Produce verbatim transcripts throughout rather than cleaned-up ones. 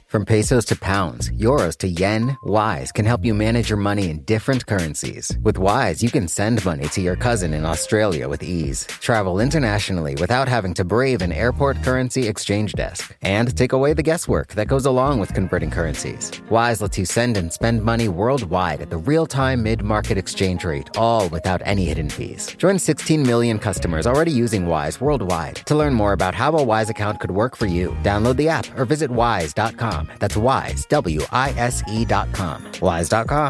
From pesos to pounds, euros to yen, Wise can help you manage your money in different currencies. With Wise, you can send money to your cousin in Australia with ease, travel internationally without having to brave an airport currency exchange desk, and take away the guesswork that goes along with converting currencies. Wise lets you send and spend money worldwide at the real-time mid-market exchange rate, all without any hidden fees. Join sixteen million customers already using Wise worldwide. To learn more about how a Wise account could work for you, download the app or visit wise dot com. That's Wise, W I S E dot com. Wise dot com.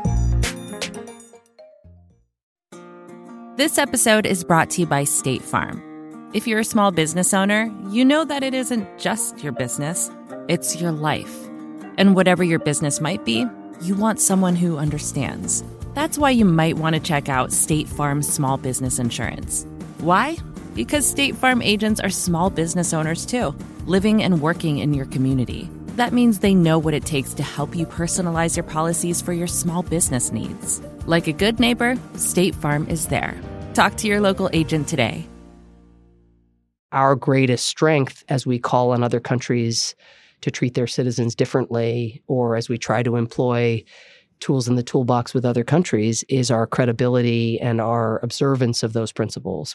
This episode is brought to you by State Farm. If you're a small business owner, you know that it isn't just your business, it's your life. And whatever your business might be, you want someone who understands. That's why you might want to check out State Farm's small business insurance. Why? Because State Farm agents are small business owners too, living and working in your community. That means they know what it takes to help you personalize your policies for your small business needs. Like a good neighbor, State Farm is there. Talk to your local agent today. Our greatest strength as we call on other countries to treat their citizens differently, or as we try to employ tools in the toolbox with other countries, is our credibility and our observance of those principles.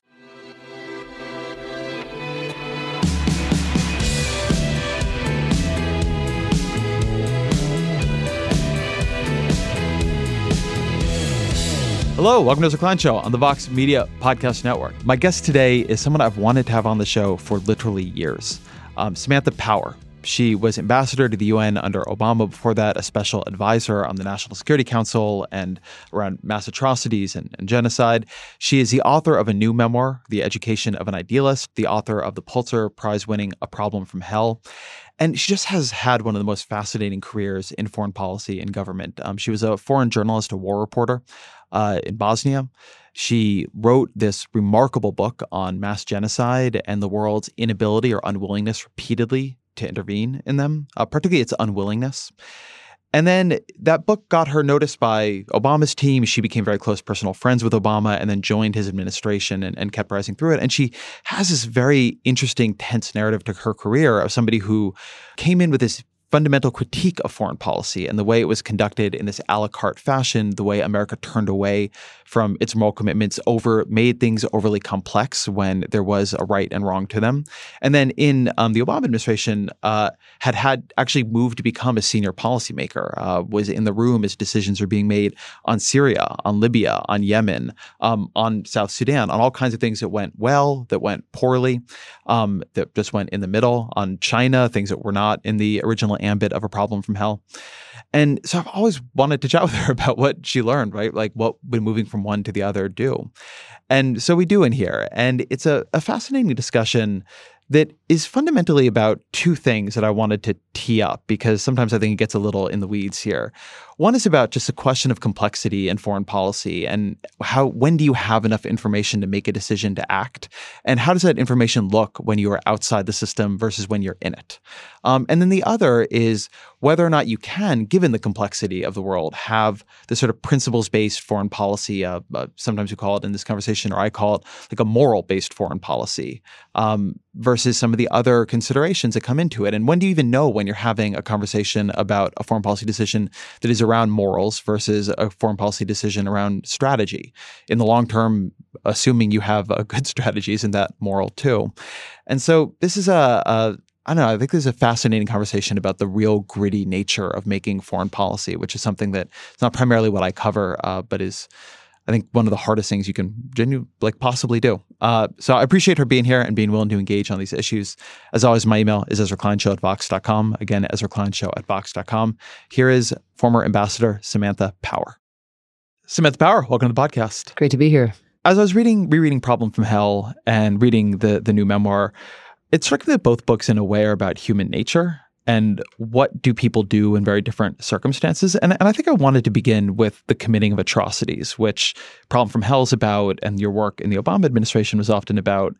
Hello, welcome to Ezra Klein Show on the Vox Media Podcast Network. My guest today is someone I've wanted to have on the show for literally years, um, Samantha Power. She was ambassador to the U N under Obama, before that a special advisor on the National Security Council and around mass atrocities and, and genocide. She is the author of a new memoir, The Education of an Idealist, the author of the Pulitzer Prize-winning A Problem from Hell. And she just has had one of the most fascinating careers in foreign policy and government. Um, she was a foreign journalist, a war reporter uh, in Bosnia. She wrote this remarkable book on mass genocide and the world's inability or unwillingness repeatedly to intervene in them, uh, particularly its unwillingness. And then that book got her noticed by Obama's team. She became very close personal friends with Obama and then joined his administration and, and kept rising through it. And she has this very interesting, tense narrative to her career of somebody who came in with this fundamental critique of foreign policy and the way it was conducted in this a la carte fashion, the way America turned away from its moral commitments, over made things overly complex when there was a right and wrong to them. And then in um, the Obama administration, uh, had had actually moved to become a senior policymaker, uh, was in the room as decisions are being made on Syria, on Libya, on Yemen, um, on South Sudan, on all kinds of things that went well, that went poorly, um, that just went in the middle, on China, things that were not in the original ambit of A Problem from Hell. And so I've always wanted to chat with her about what she learned, right? Like what would moving from one to the other do? And so we do in here. And it's a, a fascinating discussion that is fundamentally about two things that I wanted to tee up, because sometimes I think it gets a little in the weeds here. One is about just a question of complexity in foreign policy and how, when do you have enough information to make a decision to act? And how does that information look when you are outside the system versus when you're in it? Um, and then the other is whether or not you can, given the complexity of the world, have the sort of principles-based foreign policy, uh, uh, sometimes we call it in this conversation, or I call it like a moral-based foreign policy, um, versus some of the other considerations that come into it. And when do you even know when you're having a conversation about a foreign policy decision that is around morals versus a foreign policy decision around strategy? In the long term, assuming you have a good strategy, isn't that moral too? And so this is a, a I don't know, I think there's a fascinating conversation about the real gritty nature of making foreign policy, which is something that it's not primarily what I cover, uh, but is, I think, one of the hardest things you can genuinely, like, possibly do. Uh, so I appreciate her being here and being willing to engage on these issues. As always, my email is Ezra Klein Show at Vox dot com. Again, Ezra Klein Show at Vox dot com. Here is former Ambassador Samantha Power. Samantha Power, welcome to the podcast. Great to be here. As I was reading, rereading Problem from Hell and reading the the new memoir, it struck me that both books in a way are about human nature and what do people do in very different circumstances. And, and I think I wanted to begin with the committing of atrocities, which Problem from Hell is about, and your work in the Obama administration was often about.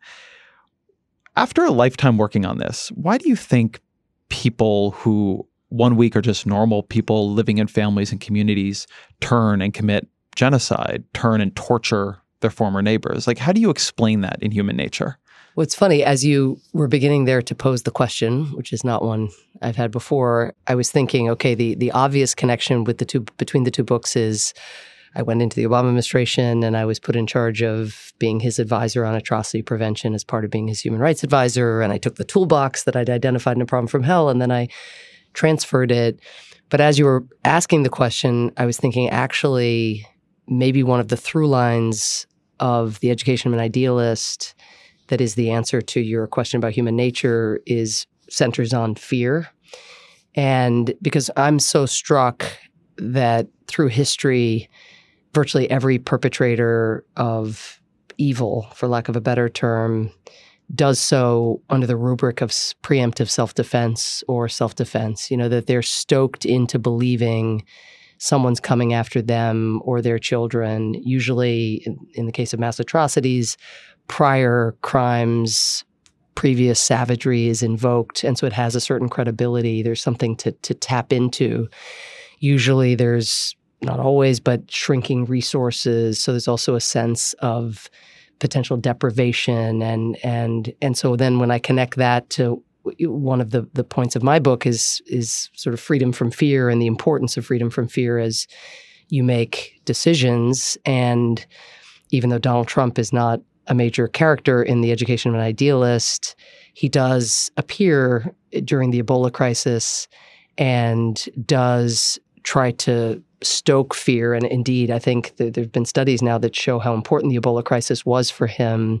After a lifetime working on this, why do you think people who one week are just normal people living in families and communities turn and commit genocide, turn and torture their former neighbors? Like, how do you explain that in human nature? Well, it's funny, as you were beginning there to pose the question, which is not one I've had before, I was thinking, okay, the the obvious connection with the two between the two books is I went into the Obama administration and I was put in charge of being his advisor on atrocity prevention as part of being his human rights advisor. And I took the toolbox that I'd identified in A Problem from Hell, and then I transferred it. But as you were asking the question, I was thinking actually maybe one of the through lines of The Education of an Idealist that is the answer to your question about human nature is centers on fear. And because I'm so struck that through history, virtually every perpetrator of evil, for lack of a better term, does so under the rubric of preemptive self-defense or self-defense, you know, that they're stoked into believing someone's coming after them or their children. Usually, in, in the case of mass atrocities, prior crimes, previous savagery is invoked, and so it has a certain credibility. There's something to to tap into. Usually there's, not always, but shrinking resources. So there's also a sense of potential deprivation. And and and so then when I connect that to one of the, the points of my book is is sort of freedom from fear and the importance of freedom from fear as you make decisions. And even though Donald Trump is not a major character in The Education of an Idealist, he does appear during the Ebola crisis and does try to stoke fear. And indeed, I think that there have been studies now that show how important the Ebola crisis was for him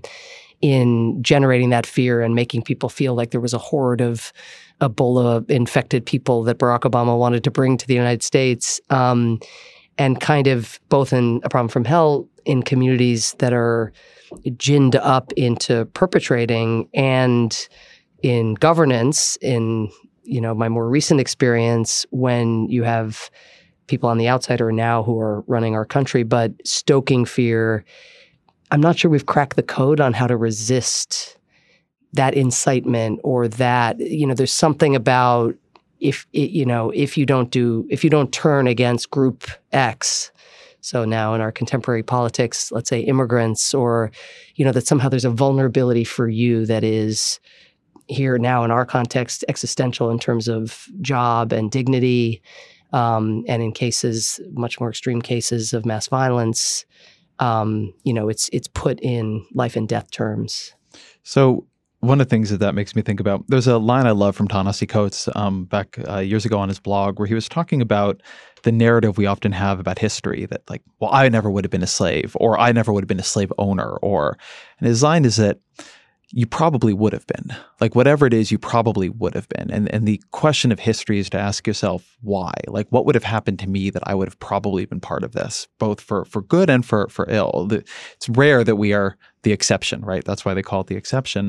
in generating that fear and making people feel like there was a horde of Ebola-infected people that Barack Obama wanted to bring to the United States. Um, and kind of both in A Problem from Hell, in communities that are ginned up into perpetrating, and in governance, in, you know, my more recent experience, when you have people on the outside or now who are running our country, but stoking fear. I'm not sure we've cracked the code on how to resist that incitement or that, you know, there's something about if, you know, if you don't do, if you don't turn against group X. So now in our contemporary politics, let's say immigrants, or, you know, that somehow there's a vulnerability for you that is here now in our context existential in terms of job and dignity. Um, and in cases, much more extreme cases of mass violence, um, you know, it's it's put in life and death terms. So one of the things that that makes me think about, there's a line I love from Ta-Nehisi Coates um, back uh, years ago on his blog where he was talking about the narrative we often have about history that like, well, I never would have been a slave, or I never would have been a slave owner, or, and his line is that you probably would have been. Like whatever it is, you probably would have been. And and the question of history is to ask yourself why. Like what would have happened to me that I would have probably been part of this, both for for good and for for ill. The, it's rare that we are the exception, right? That's why they call it the exception.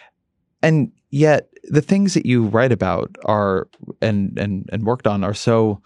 And yet the things that you write about are and and and worked on are so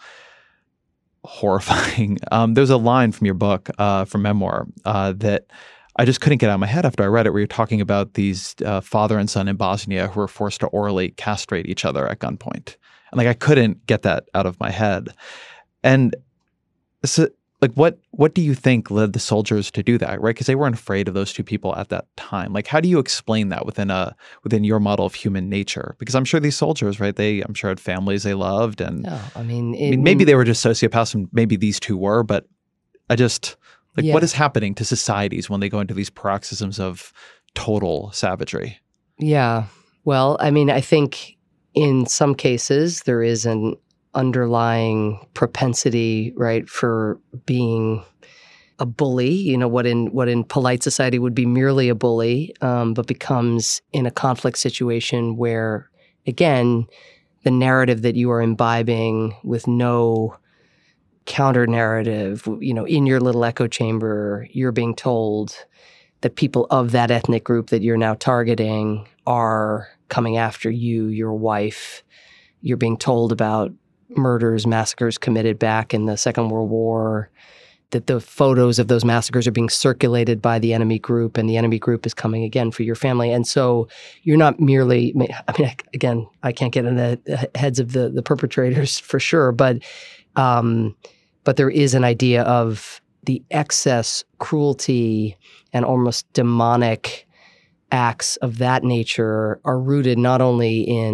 horrifying. Um, there's a line from your book, uh, from Memoir, uh, that I just couldn't get out of my head after I read it, where you're talking about these uh, father and son in Bosnia who were forced to orally castrate each other at gunpoint. And like, I couldn't get that out of my head. And so like, what, what do you think led the soldiers to do that? Right. Cause they weren't afraid of those two people at that time. Like, how do you explain that within a, within your model of human nature? Because I'm sure these soldiers, right, they, I'm sure had families they loved. And no, I mean, it, I mean, maybe they were just sociopaths and maybe these two were, but I just, Like yeah. What is happening to societies when they go into these paroxysms of total savagery? Yeah. Well, I mean, I think in some cases there is an underlying propensity, right, for being a bully, you know, what in what in polite society would be merely a bully, um, but becomes in a conflict situation where, again, the narrative that you are imbibing with no counter narrative, you know, in your little echo chamber, you're being told that people of that ethnic group that you're now targeting are coming after you, your wife. You're being told about murders, massacres committed back in the Second World War, that the photos of those massacres are being circulated by the enemy group, and the enemy group is coming again for your family. And so you're not merely, I mean, again, I can't get in the heads of the, the perpetrators for sure, but um, but there is an idea of the excess cruelty and almost demonic acts of that nature are rooted not only in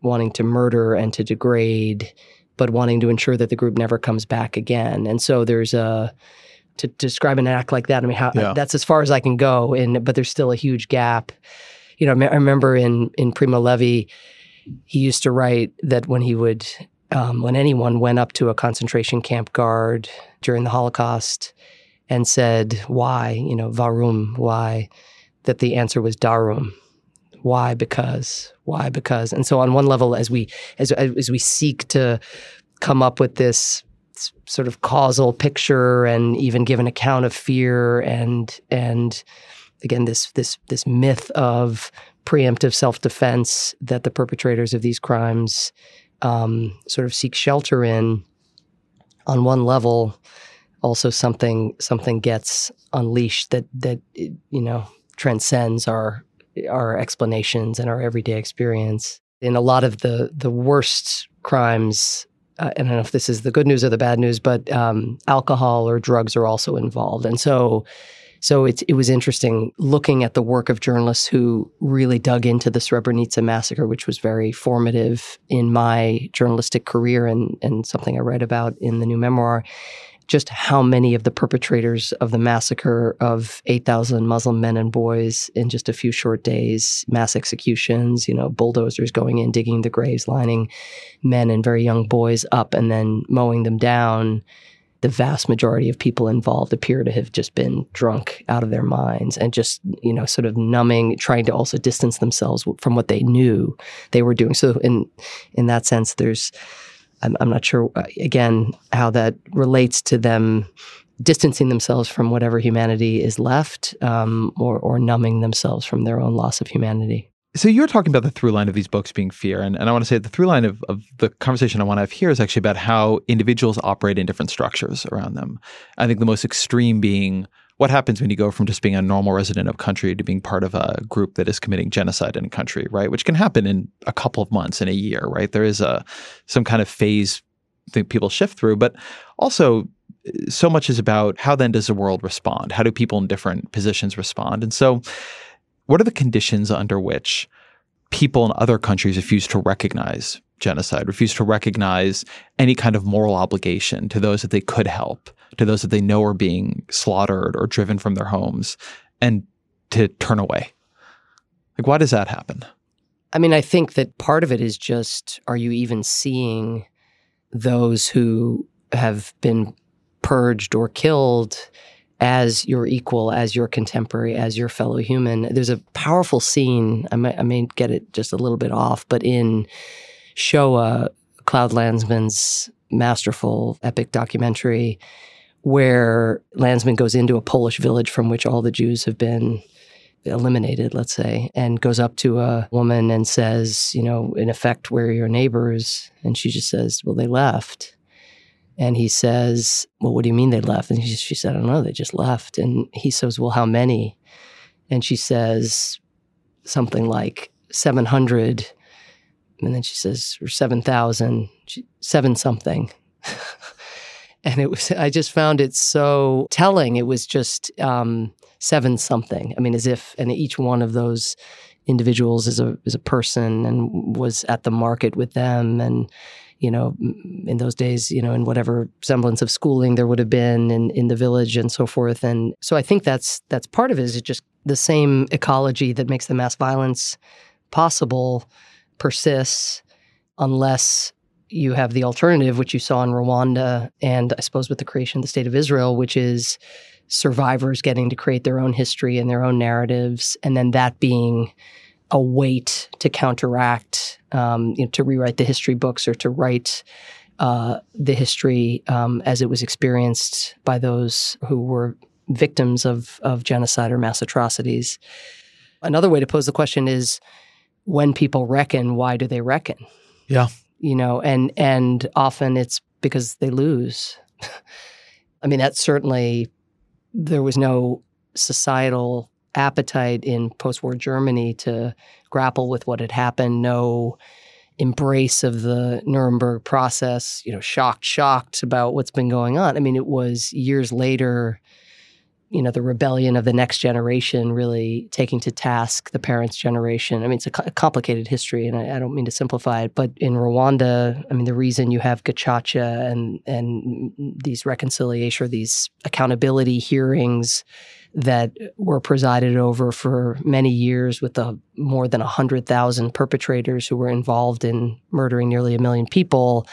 wanting to murder and to degrade, but wanting to ensure that the group never comes back again. And so there's a, to describe an act like that, I mean, how, yeah. that's as far as I can go, and but there's still a huge gap. You know, I remember in, in Primo Levi, he used to write that when he would, um, when anyone went up to a concentration camp guard during the Holocaust and said, why, you know, warum, why, that the answer was darum. Why? Because. Why? Because. And so on one level, as we as as we seek to come up with this sort of causal picture and even give an account of fear and and again this this this myth of preemptive self-defense that the perpetrators of these crimes um, sort of seek shelter in, on one level, also something something gets unleashed that that you know transcends our our explanations and our everyday experience. In a lot of the the worst crimes, uh, I don't know if this is the good news or the bad news, but um, alcohol or drugs are also involved. And so so it, it was interesting looking at the work of journalists who really dug into the Srebrenica massacre, which was very formative in my journalistic career and, and something I write about in the new memoir. Just how many of the perpetrators of the massacre of eight thousand Muslim men and boys in just a few short days, mass executions, you know, bulldozers going in, digging the graves, lining men and very young boys up and then mowing them down. The vast majority of people involved appear to have just been drunk out of their minds and just, you know, sort of numbing, trying to also distance themselves from what they knew they were doing. So in in that sense, there's I'm, I'm not sure, uh, again, how that relates to them distancing themselves from whatever humanity is left um, or, or numbing themselves from their own loss of humanity. So you're talking about the through line of these books being fear. And, and I want to say the through line of, of the conversation I want to have here is actually about how individuals operate in different structures around them. I think the most extreme being what happens when you go from just being a normal resident of a country to being part of a group that is committing genocide in a country, right? Which can happen in a couple of months, in a year, right? There is a some kind of phase that people shift through, but also so much is about how then does the world respond? How do people in different positions respond? And so what are the conditions under which people in other countries refuse to recognize genocide, refuse to recognize any kind of moral obligation to those that they could help, to those that they know are being slaughtered or driven from their homes, and to turn away? Like, why does that happen? I mean, I think that part of it is just, are you even seeing those who have been purged or killed as your equal, as your contemporary, as your fellow human? There's a powerful scene, I may, I may get it just a little bit off, but in Shoah, Claude Lanzmann's masterful epic documentary, where Lanzmann goes into a Polish village from which all the Jews have been eliminated, let's say, and goes up to a woman and says, you know, in effect, where are your neighbors? And she just says, well, they left. And he says, well, what do you mean they left? And she, she said, I don't know, they just left. And he says, well, how many? And she says something like seven hundred. And then she says, or seven thousand, seven something. And it was, I just found it so telling. It was just um, seven something. I mean, as if, and each one of those individuals is a is a person and was at the market with them. And, you know, in those days, you know, in whatever semblance of schooling there would have been in, in the village and so forth. And so I think that's that's part of it, is it just the same ecology that makes the mass violence possible persists unless you have the alternative, which you saw in Rwanda and I suppose with the creation of the State of Israel, which is survivors getting to create their own history and their own narratives, and then that being a weight to counteract, um, you know, to rewrite the history books or to write uh, the history um, as it was experienced by those who were victims of, of genocide or mass atrocities. Another way to pose the question is, when people reckon, why do they reckon? Yeah. You know, and and often it's because they lose. I mean, that's certainly, there was no societal appetite in post-war Germany to grapple with what had happened, no embrace of the Nuremberg process, you know, shocked, shocked about what's been going on. I mean, it was years later, you know, the rebellion of the next generation really taking to task the parents' generation. I mean, it's a, co- a complicated history, and I, I don't mean to simplify it. But in Rwanda, I mean, the reason you have Gacaca and and these reconciliation, or these accountability hearings that were presided over for many years with the more than one hundred thousand perpetrators who were involved in murdering nearly a million people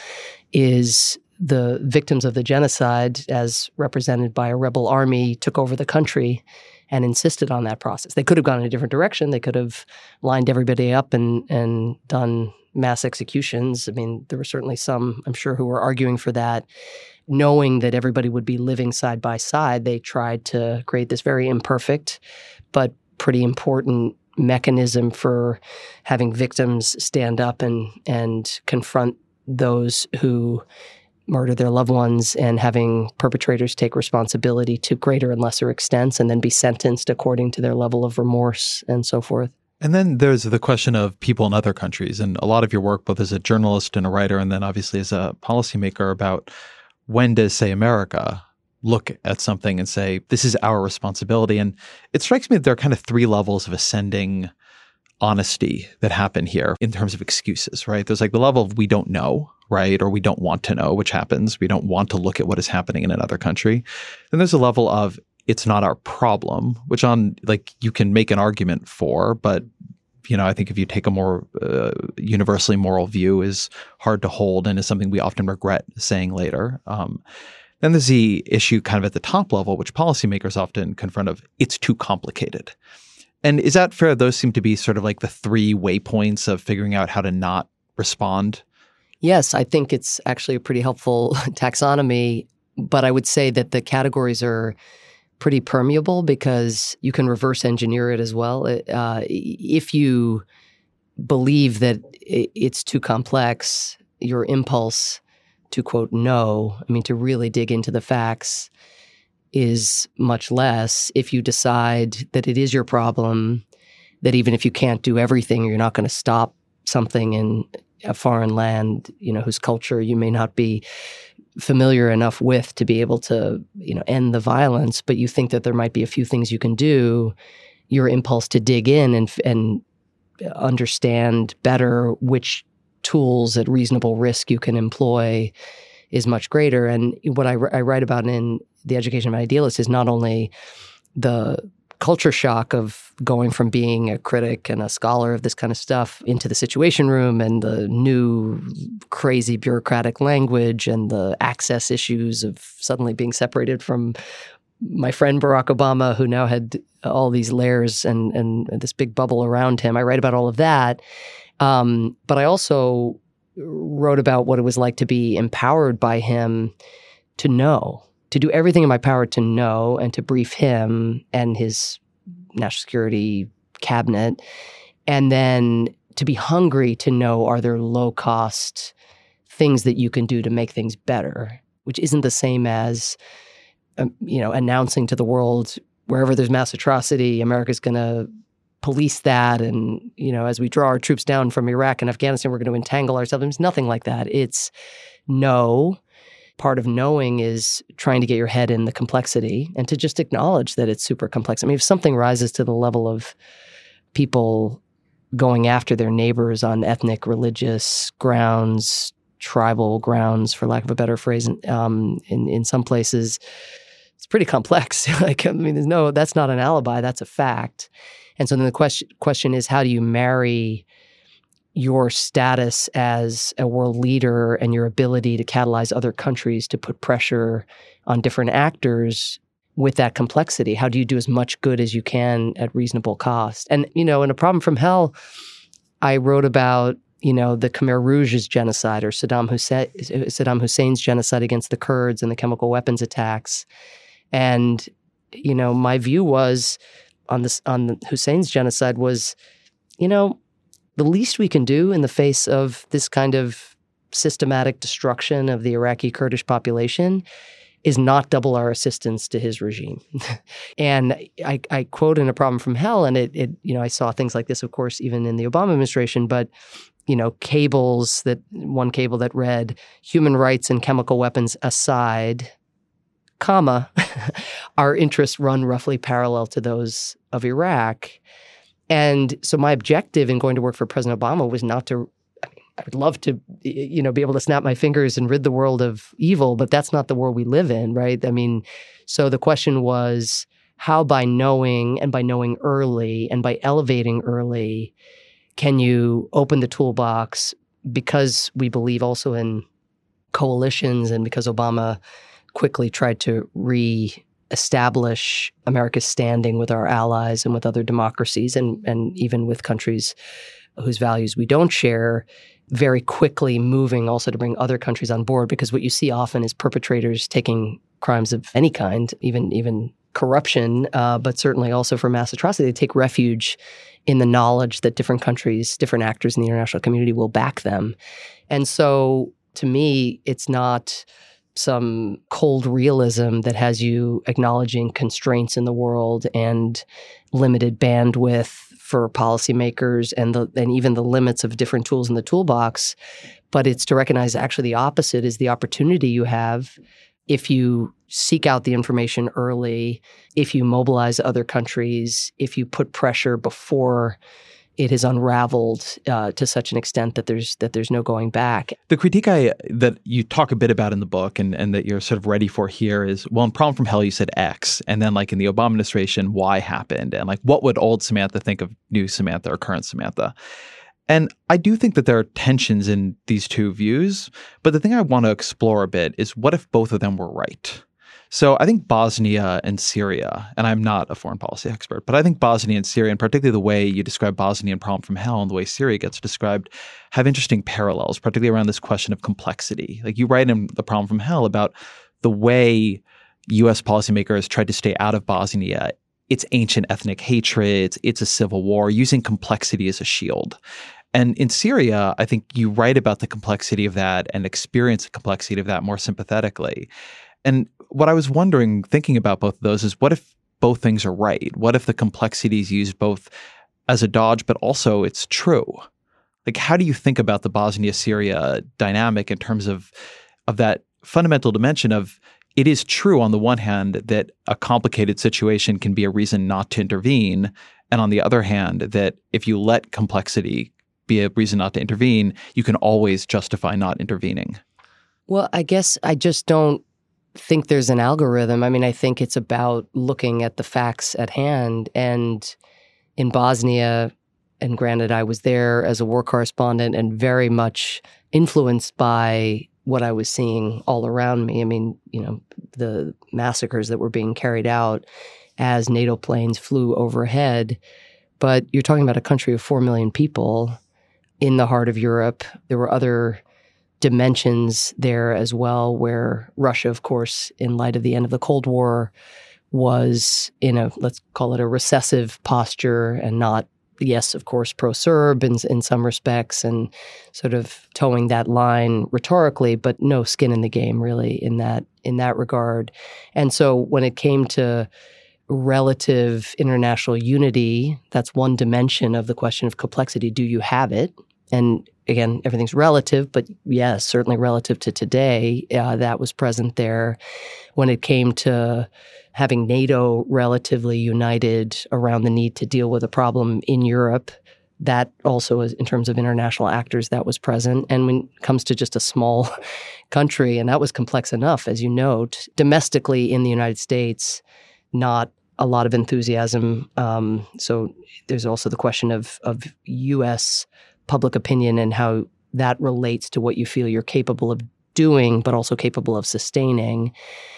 is the victims of the genocide, as represented by a rebel army, took over the country and insisted on that process. They could have gone in a different direction. They could have lined everybody up and, and done mass executions. I mean, there were certainly some, I'm sure, who were arguing for that. Knowing that everybody would be living side by side, they tried to create this very imperfect but pretty important mechanism for having victims stand up and and confront those who murder their loved ones, and having perpetrators take responsibility to greater and lesser extents and then be sentenced according to their level of remorse and so forth. And then there's the question of people in other countries. And a lot of your work, both as a journalist and a writer, and then obviously as a policymaker, about when does, say, America look at something and say, this is our responsibility? And it strikes me that there are kind of three levels of ascending honesty that happen here in terms of excuses, right? There's like the level of we don't know, right? Or we don't want to know, which happens. We don't want to look at what is happening in another country. Then there's a level of it's not our problem, which on like you can make an argument for, but you know, I think if you take a more uh, universally moral view, is hard to hold and is something we often regret saying later. Um, then there's the issue kind of at the top level, which policymakers often confront of it's too complicated. And is that fair? Those seem to be sort of like the three waypoints of figuring out how to not respond. Yes, I think it's actually a pretty helpful taxonomy, but I would say that the categories are pretty permeable because you can reverse engineer it as well. Uh, if you believe that it's too complex, your impulse to, quote, know, I mean, to really dig into the facts is much less. If you decide that it is your problem, that even if you can't do everything, you're not going to stop something in a foreign land, you know, whose culture you may not be familiar enough with to be able to, you know, end the violence, but you think that there might be a few things you can do, your impulse to dig in and and understand better which tools at reasonable risk you can employ is much greater. And what I, I write about in The Education of an Idealist is not only the culture shock of going from being a critic and a scholar of this kind of stuff into the Situation Room and the new crazy bureaucratic language and the access issues of suddenly being separated from my friend Barack Obama, who now had all these layers and, and this big bubble around him. I write about all of that. Um, but I also wrote about what it was like to be empowered by him to know, to do everything in my power to know and to brief him and his national security cabinet, and then to be hungry to know, are there low-cost things that you can do to make things better, which isn't the same as, um, you know, announcing to the world, wherever there's mass atrocity, America's going to police that. And, you know, as we draw our troops down from Iraq and Afghanistan, we're going to entangle ourselves. There's nothing like that. It's know. Part of knowing is trying to get your head in the complexity and to just acknowledge that it's super complex. I mean, if something rises to the level of people going after their neighbors on ethnic, religious grounds, tribal grounds, for lack of a better phrase, um, in, in some places, it's pretty complex. Like, I mean, there's no, that's not an alibi, that's a fact. And so then the question question is, how do you marry your status as a world leader and your ability to catalyze other countries to put pressure on different actors with that complexity? How do you do as much good as you can at reasonable cost? And, you know, in A Problem from Hell, I wrote about, you know, the Khmer Rouge's genocide, or Saddam Hussein, Saddam Hussein's genocide against the Kurds and the chemical weapons attacks. And, you know, my view was on this, on the Hussein's genocide was, you know, the least we can do in the face of this kind of systematic destruction of the Iraqi Kurdish population is not double our assistance to his regime. And I, I quote in A Problem from Hell, and it, it, you know, I saw things like this, of course, even in the Obama administration, but, you know, cables that, one cable that read, human rights and chemical weapons aside, comma, our interests run roughly parallel to those of Iraq. And so my objective in going to work for President Obama was not to, I mean, I would love to, you know, be able to snap my fingers and rid the world of evil, but that's not the world we live in, right? I mean, so the question was how by knowing and by knowing early and by elevating early, can you open the toolbox, because we believe also in coalitions and because Obama quickly tried to re-establish America's standing with our allies and with other democracies and, and even with countries whose values we don't share, very quickly moving also to bring other countries on board, because what you see often is perpetrators taking crimes of any kind, even even corruption, uh, but certainly also for mass atrocity, they take refuge in the knowledge that different countries, different actors in the international community will back them. And so to me, it's not some cold realism that has you acknowledging constraints in the world and limited bandwidth for policymakers and the and even the limits of different tools in the toolbox. But it's to recognize actually the opposite is the opportunity you have if you seek out the information early, if you mobilize other countries, if you put pressure before it has unraveled uh, to such an extent that there's that there's no going back. The critique I, that you talk a bit about in the book and, and that you're sort of ready for here is, well, in Problem from Hell, you said X. And then like in the Obama administration, Y happened. And like, what would old Samantha think of new Samantha or current Samantha? And I do think that there are tensions in these two views. But the thing I want to explore a bit is what if both of them were right? So I think Bosnia and Syria, and I'm not a foreign policy expert, but I think Bosnia and Syria, and particularly the way you describe Bosnia and Problem from Hell and the way Syria gets described, have interesting parallels, particularly around this question of complexity. Like you write in The Problem from Hell about the way U S policymakers tried to stay out of Bosnia. It's ancient ethnic hatred, it's a civil war, using complexity as a shield. And in Syria, I think you write about the complexity of that and experience the complexity of that more sympathetically. And what I was wondering, thinking about both of those, is what if both things are right? What if the complexity is used both as a dodge, but also it's true? Like, how do you think about the Bosnia-Syria dynamic in terms of, of that fundamental dimension of it is true on the one hand that a complicated situation can be a reason not to intervene, and on the other hand, that if you let complexity be a reason not to intervene, you can always justify not intervening? Well, I guess I just don't think there's an algorithm. I mean, I think it's about looking at the facts at hand. And in Bosnia, and granted, I was there as a war correspondent and very much influenced by what I was seeing all around me. I mean, you know, the massacres that were being carried out as NATO planes flew overhead. But you're talking about a country of four million people in the heart of Europe. There were other dimensions there as well, where Russia, of course, in light of the end of the Cold War, was in a, let's call it a recessive posture and not, yes, of course, pro-Serb in, in some respects and sort of towing that line rhetorically, but no skin in the game really in that in that regard. And so when it came to relative international unity, that's one dimension of the question of complexity. Do you have it? And again, everything's relative, but yes, certainly relative to today, uh, that was present there. When it came to having NATO relatively united around the need to deal with a problem in Europe, that also is, in terms of international actors, that was present. And when it comes to just a small country, and that was complex enough, as you note, domestically in the United States, not a lot of enthusiasm. Um, so there's also the question of, of U S public opinion and how that relates to what you feel you're capable of doing, but also capable of sustaining.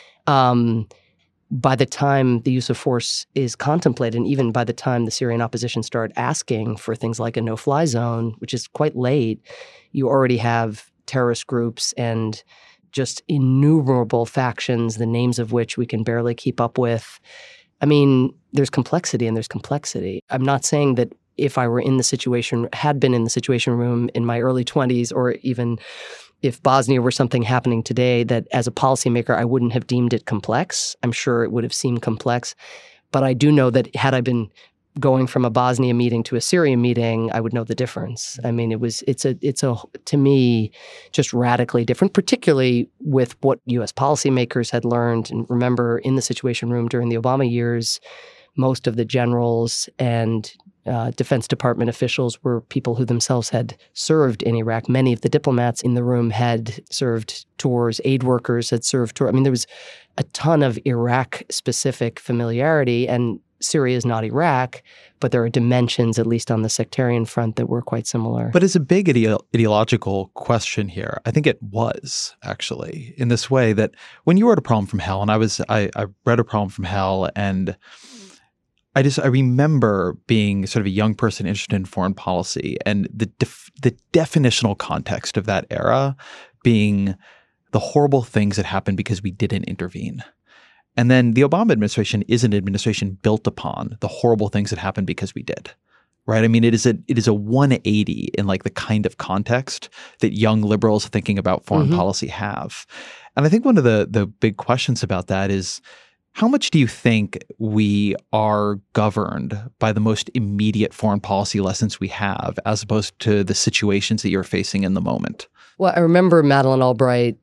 Um, by the time the use of force is contemplated, and even by the time the Syrian opposition started asking for things like a no-fly zone, which is quite late, you already have terrorist groups and just innumerable factions, the names of which we can barely keep up with. I mean, there's complexity and there's complexity. I'm not saying that if I were in the situation, had been in the Situation Room in my early twenties, or even if Bosnia were something happening today, that as a policymaker, I wouldn't have deemed it complex. I'm sure it would have seemed complex. But I do know that had I been going from a Bosnia meeting to a Syria meeting, I would know the difference. I mean, it was it's a it's a to me just radically different, particularly with what U S policymakers had learned. And remember, in the Situation Room during the Obama years, most of the generals and uh, Defense Department officials were people who themselves had served in Iraq. Many of the diplomats in the room had served tours. Aid workers had served tours. I mean, there was a ton of Iraq-specific familiarity, and Syria is not Iraq, but there are dimensions, at least on the sectarian front, that were quite similar. But it's a big ide- ideological question here. I think it was, actually, in this way that when you wrote A Problem from Hell, and I was I, I read A Problem from Hell, and I just I remember being sort of a young person interested in foreign policy, and the def- the definitional context of that era being the horrible things that happened because we didn't intervene. And then the Obama administration is an administration built upon the horrible things that happened because we did, right? I mean, it is a it is a one eighty in like the kind of context that young liberals thinking about foreign mm-hmm. policy have. And I think one of the the big questions about that is, how much do you think we are governed by the most immediate foreign policy lessons we have, as opposed to the situations that you're facing in the moment? Well, I remember Madeleine Albright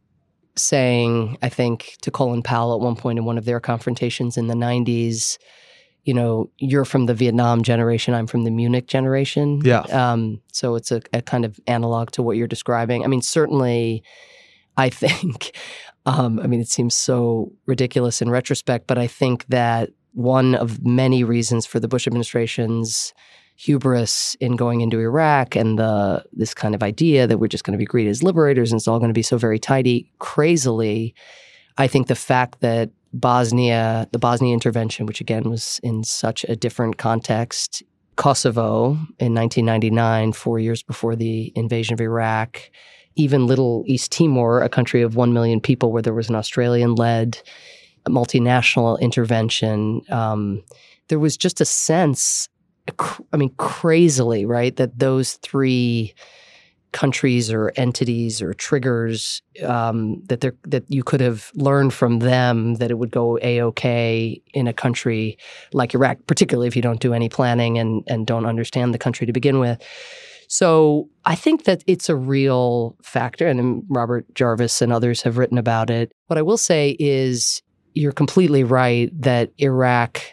saying, I think, to Colin Powell at one point in one of their confrontations in the nineties, you know, you're from the Vietnam generation, I'm from the Munich generation. Yeah. Um, so it's a, a kind of analog to what you're describing. I mean, certainly, I think, um, I mean, it seems so ridiculous in retrospect, but I think that one of many reasons for the Bush administration's hubris in going into Iraq and the this kind of idea that we're just going to be greeted as liberators and it's all going to be so very tidy, crazily, I think the fact that Bosnia, the Bosnia intervention, which again was in such a different context, Kosovo in nineteen ninety-nine, four years before the invasion of Iraq, even little East Timor, a country of one million people where there was an Australian-led multinational intervention, um, there was just a sense, I mean, crazily, right, that those three countries or entities or triggers um, that there that you could have learned from them that it would go A-okay in a country like Iraq, particularly if you don't do any planning and and don't understand the country to begin with. So I think that it's a real factor, and Robert Jarvis and others have written about it. What I will say is you're completely right that Iraq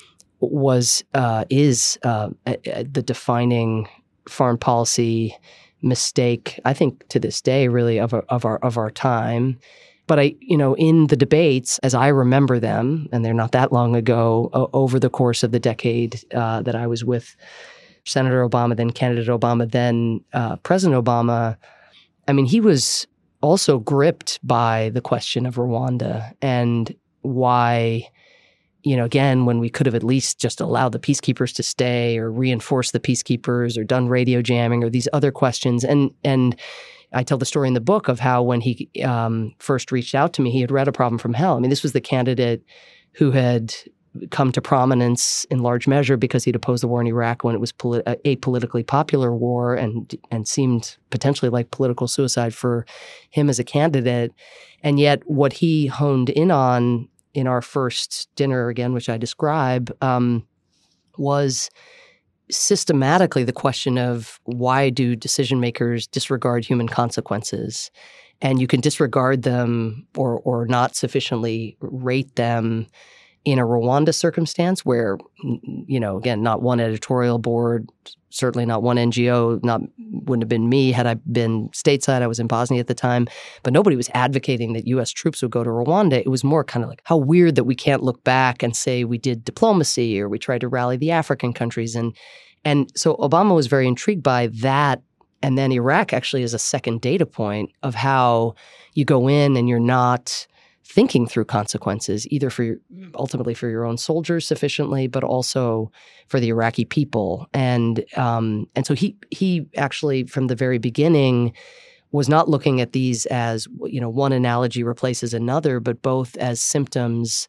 was uh, is uh, a, a, the defining foreign policy mistake, I think, to this day, really of our, of our of our time. But I, you know, in the debates, as I remember them, and they're not that long ago, o- over the course of the decade uh, that I was with Senator Obama, then candidate Obama, then uh, President Obama, I mean, he was also gripped by the question of Rwanda and why, you know, again, when we could have at least just allowed the peacekeepers to stay or reinforced the peacekeepers or done radio jamming or these other questions. And and I tell the story in the book of how when he um, first reached out to me, he had read A Problem from Hell. I mean, this was the candidate who had come to prominence in large measure because he'd opposed the war in Iraq when it was polit- a politically popular war and and seemed potentially like political suicide for him as a candidate. And yet what he honed in on in our first dinner, again, which I describe, um, was systematically the question of why do decision makers disregard human consequences? And you can disregard them or or not sufficiently rate them in a Rwanda circumstance where, you know, again, not one editorial board, certainly not one N G O, not wouldn't have been me had I been stateside. I was in Bosnia at the time, but nobody was advocating that U S troops would go to Rwanda. It was more kind of like how weird that we can't look back and say we did diplomacy or we tried to rally the African countries. And and so Obama was very intrigued by that. And then Iraq actually is a second data point of how you go in and you're not thinking through consequences, either for your, ultimately for your own soldiers sufficiently, but also for the Iraqi people. And um, and so he he actually from the very beginning was not looking at these as, you know, one analogy replaces another, but both as symptoms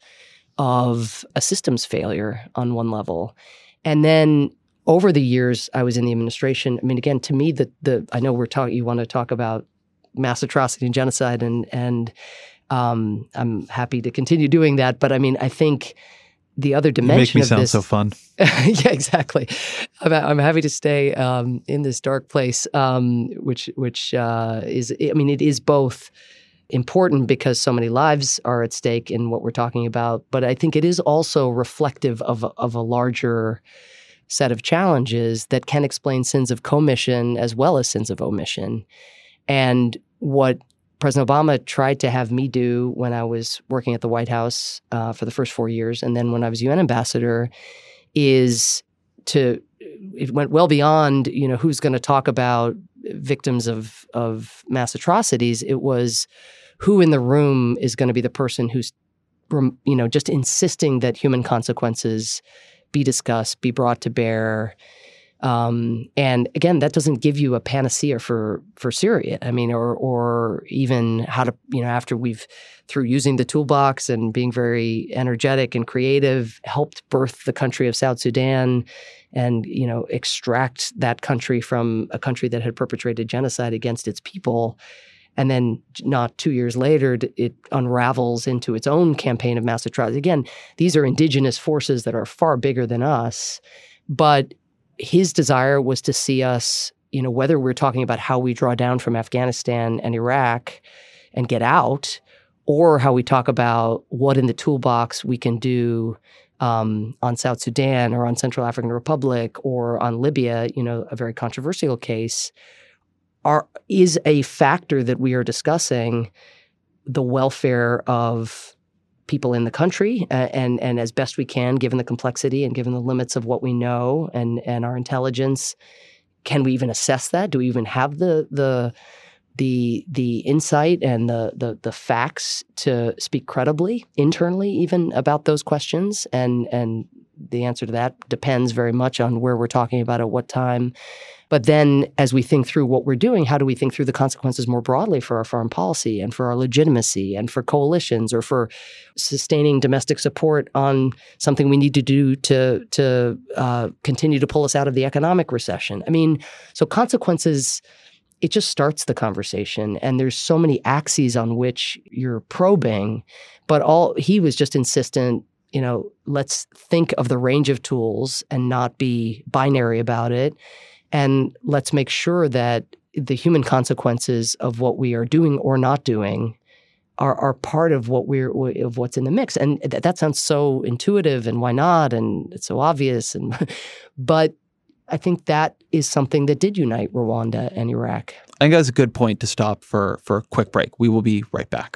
of a systems failure on one level. And then over the years I was in the administration, I mean, again, to me, the the I know we're talking, you want to talk about mass atrocity and genocide, and and Um, I'm happy to continue doing that. But I mean, I think the other dimension you make me of sound this, so fun. Yeah, exactly. I'm, I'm happy to stay um, in this dark place, um, which which uh, is, I mean, it is both important because so many lives are at stake in what we're talking about, but I think it is also reflective of, of a larger set of challenges that can explain sins of commission as well as sins of omission. And what President Obama tried to have me do when I was working at the White House uh, for the first four years, and then when I was U N ambassador, is to, it went well beyond, you know, who's going to talk about victims of of mass atrocities. It was who in the room is going to be the person who's, you know, just insisting that human consequences be discussed, be brought to bear. Um, and again, that doesn't give you a panacea for for Syria. I mean, or or even how to, you know, after we've, through using the toolbox and being very energetic and creative, helped birth the country of South Sudan and, you know, extract that country from a country that had perpetrated genocide against its people. And then not two years later, it unravels into its own campaign of mass atrocity. Again, these are indigenous forces that are far bigger than us, but his desire was to see us, you know, whether we're talking about how we draw down from Afghanistan and Iraq and get out, or how we talk about what in the toolbox we can do um, on South Sudan or on Central African Republic or on Libya, you know, a very controversial case, are is a factor that we are discussing the welfare of people in the country, uh, and and as best we can, given the complexity and given the limits of what we know and and our intelligence, can we even assess that? Do we even have the the the the insight and the the the facts to speak credibly internally even about those questions? And and the answer to that depends very much on where we're talking about at what time. But then as we think through what we're doing, how do we think through the consequences more broadly for our foreign policy and for our legitimacy and for coalitions or for sustaining domestic support on something we need to do to, to uh, continue to pull us out of the economic recession? I mean, so consequences, it just starts the conversation. And there's so many axes on which you're probing, but all he was just insistent, you know, let's think of the range of tools and not be binary about it. And let's make sure that the human consequences of what we are doing or not doing are, are part of what we're of what's in the mix. And th- that sounds so intuitive, and why not? And it's so obvious. And but I think that is something that did unite Rwanda and Iraq. I think that's a good point to stop for for a quick break. We will be right back.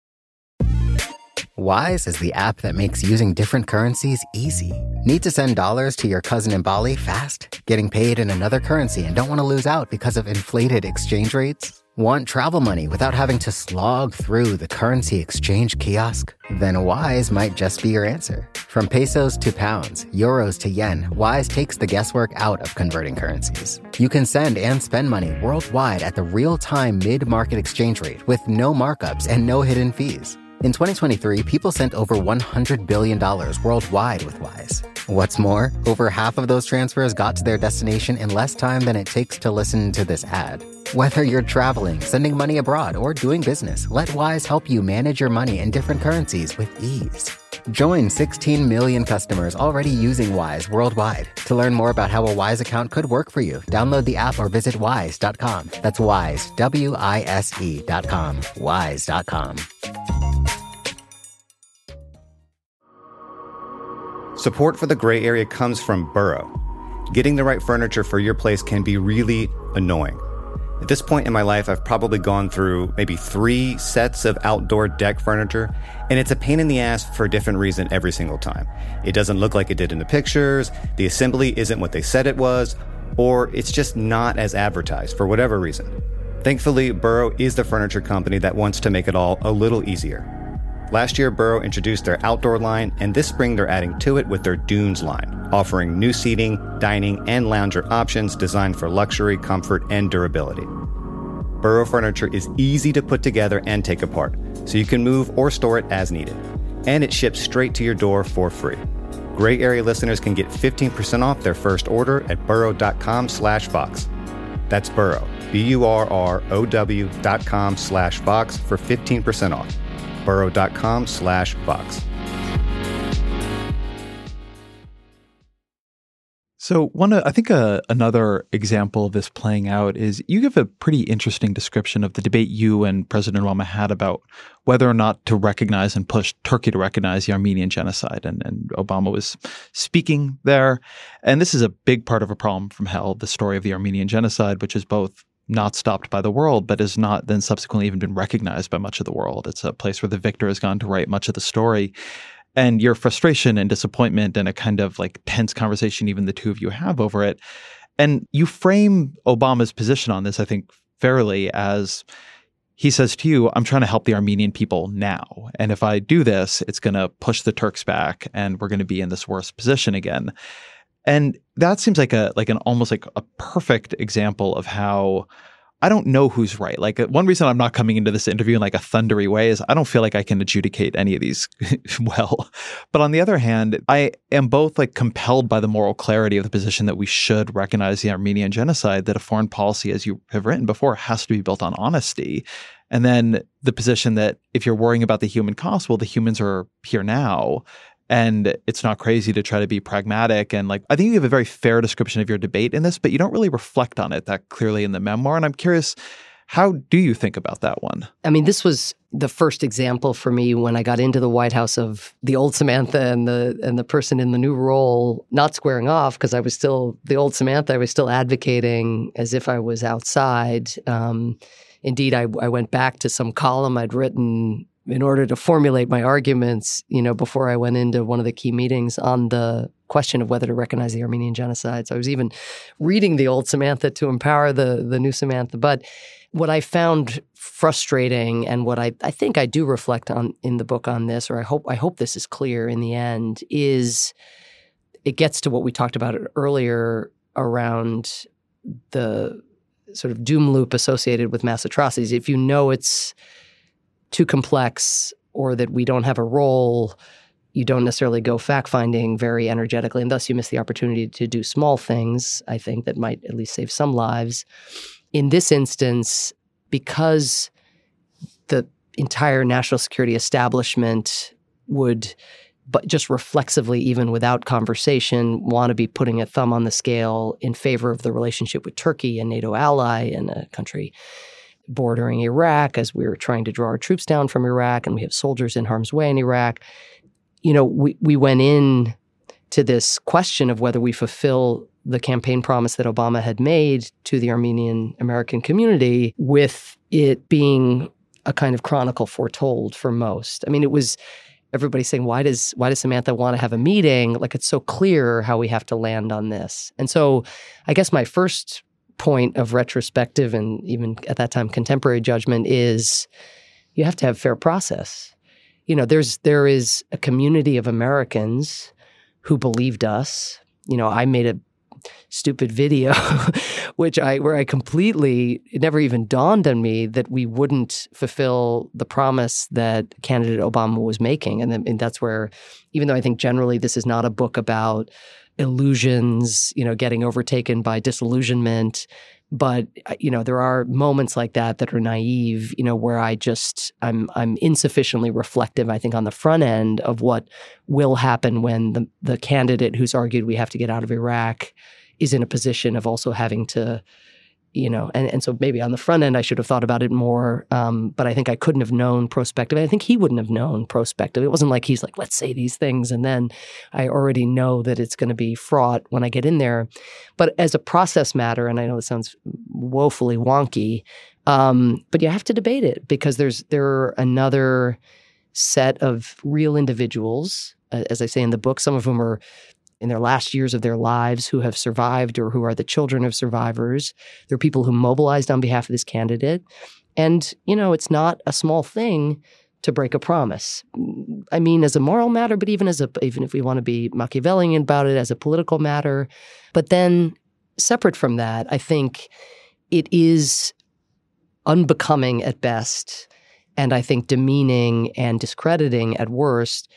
Wise is the app that makes using different currencies easy. Need to send dollars to your cousin in Bali fast? Getting paid in another currency and don't want to lose out because of inflated exchange rates? Want travel money without having to slog through the currency exchange kiosk? Then Wise might just be your answer. From pesos to pounds, euros to yen, Wise takes the guesswork out of converting currencies. You can send and spend money worldwide at the real-time mid-market exchange rate with no markups and no hidden fees. In twenty twenty-three, people sent over one hundred billion dollars worldwide with Wise. What's more, over half of those transfers got to their destination in less time than it takes to listen to this ad. Whether you're traveling, sending money abroad, or doing business, let Wise help you manage your money in different currencies with ease. Join sixteen million customers already using Wise worldwide. To learn more about how a Wise account could work for you, download the app or visit wise dot com. That's Wise, W I S E dot com, wise dot com. Support for the gray area comes from Burrow. Getting the right furniture for your place can be really annoying. At this point in my life, I've probably gone through maybe three sets of outdoor deck furniture, and it's a pain in the ass for a different reason every single time. It doesn't look like it did in the pictures, the assembly isn't what they said it was, or it's just not as advertised for whatever reason. Thankfully, Burrow is the furniture company that wants to make it all a little easier. Last year, Burrow introduced their outdoor line, and this spring they're adding to it with their Dunes line, offering new seating, dining, and lounger options designed for luxury, comfort, and durability. Burrow furniture is easy to put together and take apart, so you can move or store it as needed. And it ships straight to your door for free. Gray Area listeners can get fifteen percent off their first order at burrow.com slash Vox. That's Burrow, B U R R O W dot com slash Vox for fifteen percent off. burrow.com slash Vox. So one, I think uh, another example of this playing out is you give a pretty interesting description of the debate you and President Obama had about whether or not to recognize and push Turkey to recognize the Armenian genocide. And, and Obama was speaking there. And this is a big part of a problem from hell, the story of the Armenian genocide, which is both not stopped by the world, but has not then subsequently even been recognized by much of the world. It's a place where the victor has gone to write much of the story. And your frustration and disappointment and a kind of like tense conversation even the two of you have over it. And you frame Obama's position on this, I think, fairly as he says to you, I'm trying to help the Armenian people now. And if I do this, it's going to push the Turks back and we're going to be in this worse position again. And that seems like a like an almost like a perfect example of how I don't know who's right. Like one reason I'm not coming into this interview in like a thundery way is I don't feel like I can adjudicate any of these well. But on the other hand, I am both like compelled by the moral clarity of the position that we should recognize the Armenian genocide, that a foreign policy, as you have written before, has to be built on honesty. And then the position that if you're worrying about the human cost, well, the humans are here now. And it's not crazy to try to be pragmatic. And like, I think you have a very fair description of your debate in this, but you don't really reflect on it that clearly in the memoir. And I'm curious, how do you think about that one? I mean, this was the first example for me when I got into the White House of the old Samantha and the and the person in the new role not squaring off, because I was still the old Samantha. I was still advocating as if I was outside. Um, indeed, I, I went back to some column I'd written in order to formulate my arguments, you know, before I went into one of the key meetings on the question of whether to recognize the Armenian genocide. So I was even reading the old Samantha to empower the the new Samantha. But what I found frustrating, and what I, I think I do reflect on in the book on this, or I hope I hope this is clear in the end, is it gets to what we talked about earlier around the sort of doom loop associated with mass atrocities. If you know it's too complex or that we don't have a role, you don't necessarily go fact-finding very energetically, and thus you miss the opportunity to do small things, I think, that might at least save some lives. In this instance, because the entire national security establishment would, but just reflexively, even without conversation, want to be putting a thumb on the scale in favor of the relationship with Turkey, a NATO ally and a country bordering Iraq, as we were trying to draw our troops down from Iraq, and we have soldiers in harm's way in Iraq. You know, we, we went in to this question of whether we fulfill the campaign promise that Obama had made to the Armenian American community with it being a kind of chronicle foretold for most. I mean, it was everybody saying, why does why does Samantha want to have a meeting? Like, it's so clear how we have to land on this. And so I guess my first point of retrospective and even at that time contemporary judgment is you have to have fair process. You know, there's there is a community of Americans who believed us. You know, I made a stupid video which I where I completely it never even dawned on me that we wouldn't fulfill the promise that candidate Obama was making. And, then, and that's where, even though I think generally this is not a book about illusions, you know, getting overtaken by disillusionment. But, you know, there are moments like that that are naive, you know, where I just, I'm I'm insufficiently reflective, I think, on the front end of what will happen when the, the candidate who's argued we have to get out of Iraq is in a position of also having to, you know, and, and so maybe on the front end I should have thought about it more, um, but I think I couldn't have known prospectively. I think he wouldn't have known prospectively. It wasn't like he's like, let's say these things, and then I already know that it's going to be fraught when I get in there. But as a process matter, and I know it sounds woefully wonky, um, but you have to debate it because there's there are another set of real individuals, uh, as I say in the book, some of whom are in their last years of their lives who have survived or who are the children of survivors. There are people who mobilized on behalf of this candidate. And, you know, it's not a small thing to break a promise. I mean, as a moral matter, but even as a, even if we want to be Machiavellian about it, as a political matter. But then separate from that, I think it is unbecoming at best, and I think demeaning and discrediting at worst,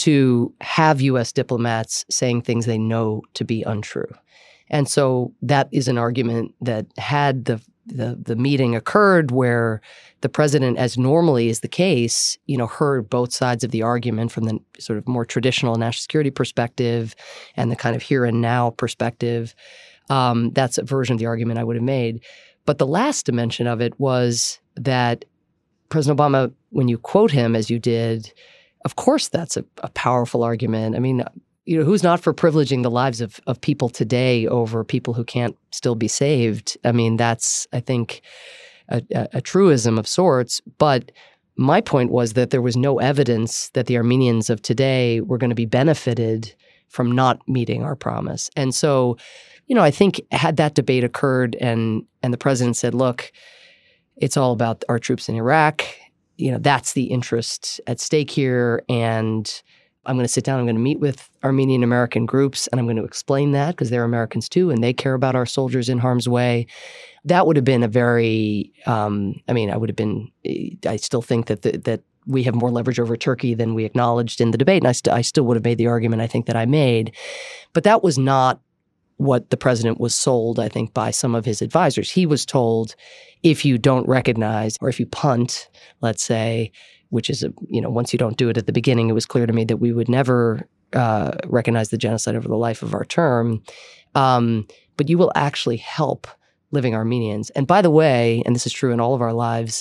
to have U S diplomats saying things they know to be untrue. And so that is an argument that had the the the meeting occurred where the president, as normally is the case, you know, heard both sides of the argument from the sort of more traditional national security perspective and the kind of here and now perspective. Um, that's a version of the argument I would have made. But the last dimension of it was that President Obama, when you quote him as you did, of course that's a, a powerful argument. I mean, you know, who's not for privileging the lives of of people today over people who can't still be saved? I mean, that's, I think, a, a, a truism of sorts. But my point was that there was no evidence that the Armenians of today were going to be benefited from not meeting our promise. And so, you know, I think had that debate occurred and and the president said, look, it's all about our troops in Iraq, you know, that's the interest at stake here. And I'm going to sit down, I'm going to meet with Armenian American groups, and I'm going to explain that because they're Americans too, and they care about our soldiers in harm's way. That would have been a very, um, I mean, I would have been, I still think that the, that we have more leverage over Turkey than we acknowledged in the debate, and I, st- I still would have made the argument I think that I made. But that was not what the president was sold, I think, by some of his advisors. He was told, if you don't recognize, or if you punt, let's say, which is, a, you know, once you don't do it at the beginning, it was clear to me that we would never uh, recognize the genocide over the life of our term. Um, but you will actually help living Armenians. And by the way, and this is true in all of our lives,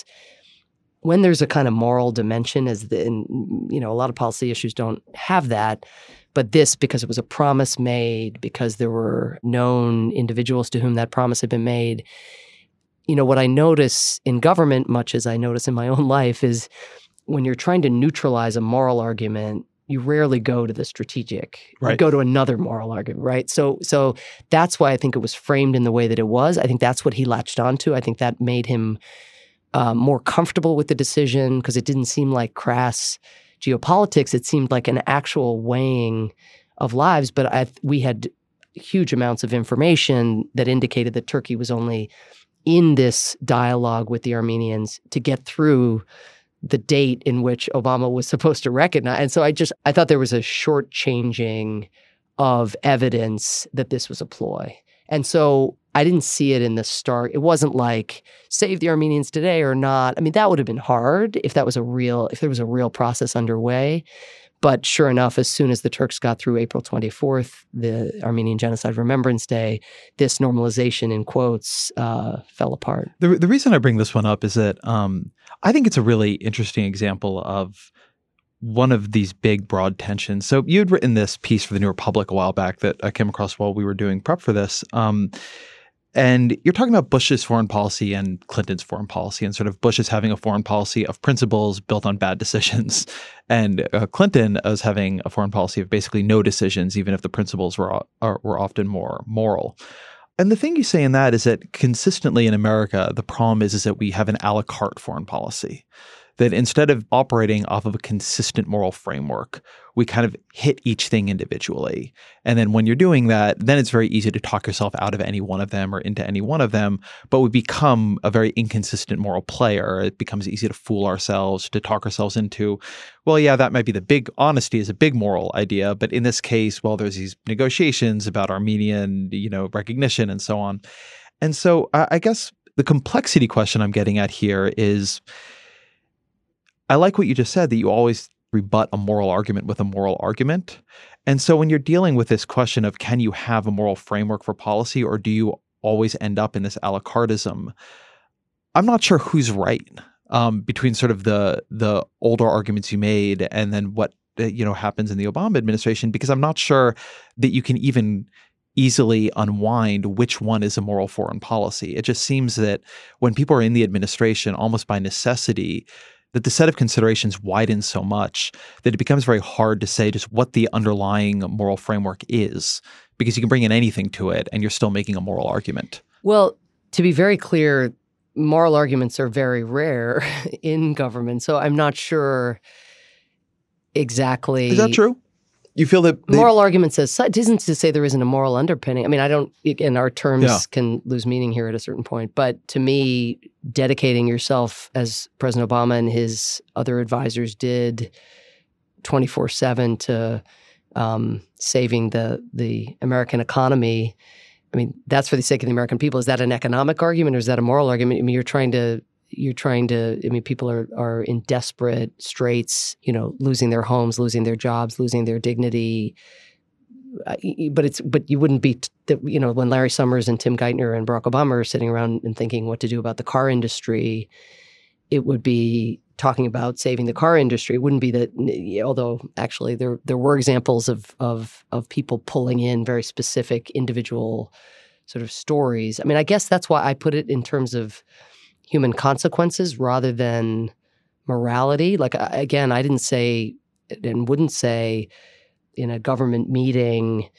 when there's a kind of moral dimension, as the, in, you know, a lot of policy issues don't have that, but this, because it was a promise made, because there were known individuals to whom that promise had been made, you know, what I notice in government, much as I notice in my own life, is when you're trying to neutralize a moral argument, you rarely go to the strategic. Right. You go to another moral argument, right? So so that's why I think it was framed in the way that it was. I think that's what he latched onto. I think that made him uh, more comfortable with the decision because it didn't seem like crass geopolitics. It seemed like an actual weighing of lives. But I, we had huge amounts of information that indicated that Turkey was only in this dialogue with the Armenians to get through the date in which Obama was supposed to recognize. And so I just, I thought there was a shortchanging of evidence that this was a ploy. And so I didn't see it in the start. It wasn't like save the Armenians today or not. I mean, that would have been hard if that was a real, if there was a real process underway. But sure enough, as soon as the Turks got through April twenty-fourth, the Armenian Genocide Remembrance Day, this normalization, in quotes, uh, fell apart. The, the reason I bring this one up is that um, I think it's a really interesting example of one of these big, broad tensions. So you had written this piece for the New Republic a while back that I came across while we were doing prep for this. Um, And you're talking about Bush's foreign policy and Clinton's foreign policy, and sort of Bush is having a foreign policy of principles built on bad decisions. And uh, Clinton is having a foreign policy of basically no decisions, even if the principles were, are, were often more moral. And the thing you say in that is that consistently in America, the problem is, is that we have an a la carte foreign policy. That instead of operating off of a consistent moral framework, we kind of hit each thing individually. And then when you're doing that, then it's very easy to talk yourself out of any one of them or into any one of them. But we become a very inconsistent moral player. It becomes easy to fool ourselves, to talk ourselves into, well, yeah, that might be the big honesty is a big moral idea. But in this case, well, there's these negotiations about Armenian, you know, recognition and so on. And so I, I guess the complexity question I'm getting at here is, I like what you just said, that you always rebut a moral argument with a moral argument. And so when you're dealing with this question of can you have a moral framework for policy, or do you always end up in this a la cartism, I'm not sure who's right um, between sort of the the older arguments you made and then what you know happens in the Obama administration, because I'm not sure that you can even easily unwind which one is a moral foreign policy. It just seems that when people are in the administration, almost by necessity, that the set of considerations widens so much that it becomes very hard to say just what the underlying moral framework is, because you can bring in anything to it and you're still making a moral argument. Well, to be very clear, moral arguments are very rare in government, so I'm not sure exactly. Is that true? You feel that they, moral arguments as such isn't to say there isn't a moral underpinning. I mean, I don't, and our terms yeah. can lose meaning here at a certain point. But to me, dedicating yourself, as President Obama and his other advisors did, twenty-four seven to um, saving the the American economy, I mean, that's for the sake of the American people. Is that an economic argument or is that a moral argument? I mean, you're trying to, you're trying to, I mean, people are, are in desperate straits, you know, losing their homes, losing their jobs, losing their dignity. But it's, but you wouldn't be, you know, when Larry Summers and Tim Geithner and Barack Obama are sitting around and thinking what to do about the car industry, it would be talking about saving the car industry. It wouldn't be that, although actually there there were examples of of of people pulling in very specific individual sort of stories. I mean, I guess that's why I put it in terms of human consequences rather than morality. Like, again, I didn't say and wouldn't say in a government meeting,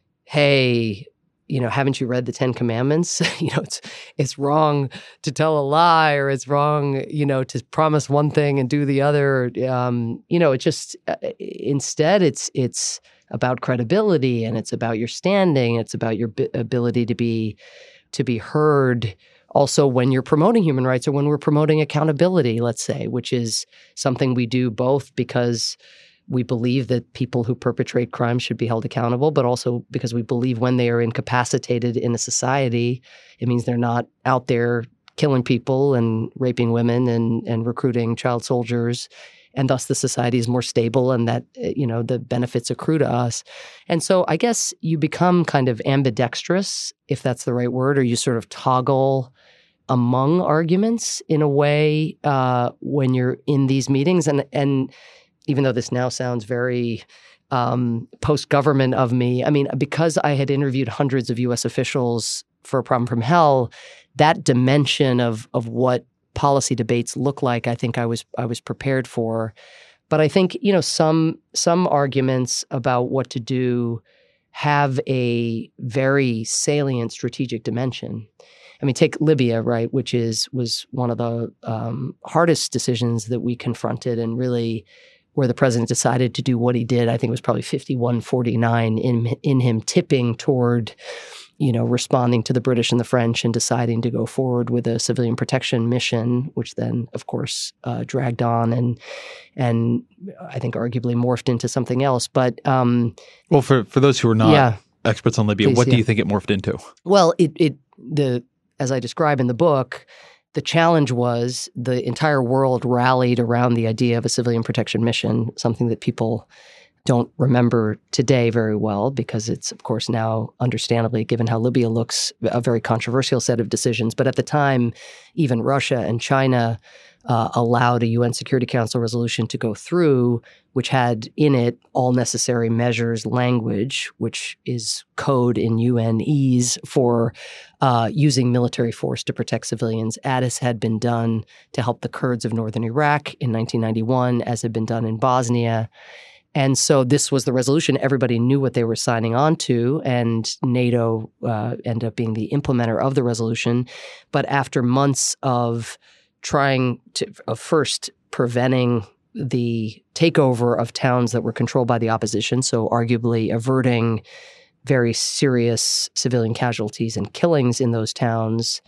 hey, you know, haven't you read the Ten Commandments? you know, it's it's wrong to tell a lie, or it's wrong, you know, to promise one thing and do the other. Um, you know, it just uh, instead it's it's about credibility, and it's about your standing. It's about your b- ability to be to be heard. Also, when you're promoting human rights, or when we're promoting accountability, let's say, which is something we do both because we believe that people who perpetrate crimes should be held accountable, but also because we believe when they are incapacitated in a society, it means they're not out there killing people and raping women and, and recruiting child soldiers. And thus the society is more stable, and that, you know, the benefits accrue to us. And so I guess you become kind of ambidextrous, if that's the right word, or you sort of toggle among arguments in a way uh, when you're in these meetings. And and even though this now sounds very um, post-government of me, I mean, because I had interviewed hundreds of U S officials for A Problem from Hell, that dimension of of what policy debates look like, I think I was I was prepared for. But I think, you know, some some arguments about what to do have a very salient strategic dimension. I mean, take Libya, right, which is was one of the um, hardest decisions that we confronted, and really where the president decided to do what he did. I think it was probably fifty-one forty-nine in in him tipping toward, you know, responding to the British and the French and deciding to go forward with a civilian protection mission, which then, of course, uh, dragged on and and I think arguably morphed into something else. But um, well, for for those who are not yeah, experts on Libya, please, what yeah. do you think it morphed into? Well, it it the as I describe in the book, the challenge was the entire world rallied around the idea of a civilian protection mission, something that people don't remember today very well because it's, of course, now understandably, given how Libya looks, a very controversial set of decisions. But at the time, even Russia and China uh, allowed a U N Security Council resolution to go through, which had in it all necessary measures language, which is code in U N ese for uh, using military force to protect civilians, as had been done to help the Kurds of northern Iraq in nineteen ninety-one, as had been done in Bosnia. And so this was the resolution. Everybody knew what they were signing on to, and NATO uh, ended up being the implementer of the resolution. But after months of trying to, of first preventing the takeover of towns that were controlled by the opposition, so arguably averting very serious civilian casualties and killings in those towns,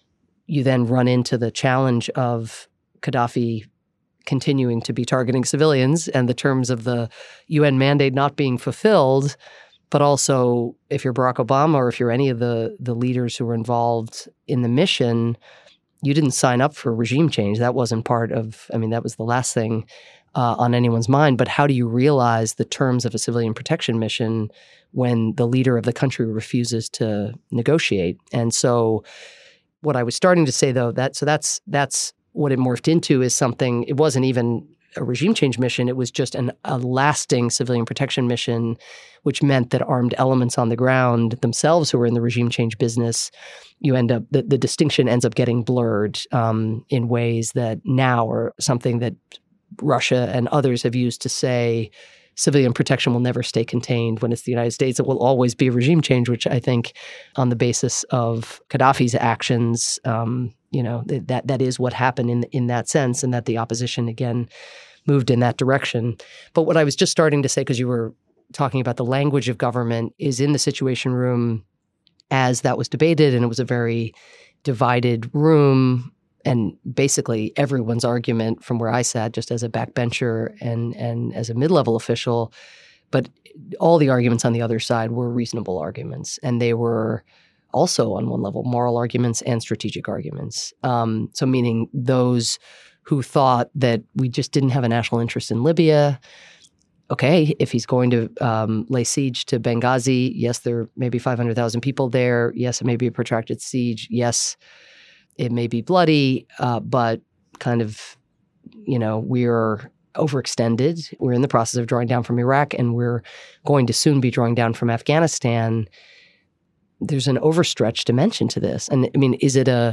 you then run into the challenge of Gaddafi continuing to be targeting civilians and the terms of the U N mandate not being fulfilled. But also, if you're Barack Obama or if you're any of the, the leaders who were involved in the mission, you didn't sign up for regime change. That wasn't part of, I mean, that was the last thing uh, on anyone's mind. But how do you realize the terms of a civilian protection mission when the leader of the country refuses to negotiate? And so what I was starting to say, though, that so that's that's what it morphed into is something, it wasn't even a regime change mission. It was just an, a lasting civilian protection mission, which meant that armed elements on the ground themselves who were in the regime change business, you end up, the, the distinction ends up getting blurred um, in ways that now are something that Russia and others have used to say civilian protection will never stay contained. When it's the United States, it will always be regime change, which I think on the basis of Gaddafi's actions, um, you know, that that is what happened in in that sense, and that the opposition, again, moved in that direction. But what I was just starting to say, because you were talking about the language of government, is in the Situation Room as that was debated, and it was a very divided room, and basically everyone's argument from where I sat, just as a backbencher and and as a mid-level official, but all the arguments on the other side were reasonable arguments, and they were also on one level, moral arguments and strategic arguments. Um, so meaning those who thought that we just didn't have a national interest in Libya. Okay, if he's going to um, lay siege to Benghazi, yes, there may be five hundred thousand people there. Yes, it may be a protracted siege. Yes, it may be bloody, uh, but kind of, you know, we're overextended. We're in the process of drawing down from Iraq, and we're going to soon be drawing down from Afghanistan. There's an overstretched dimension to this. And I mean, is it a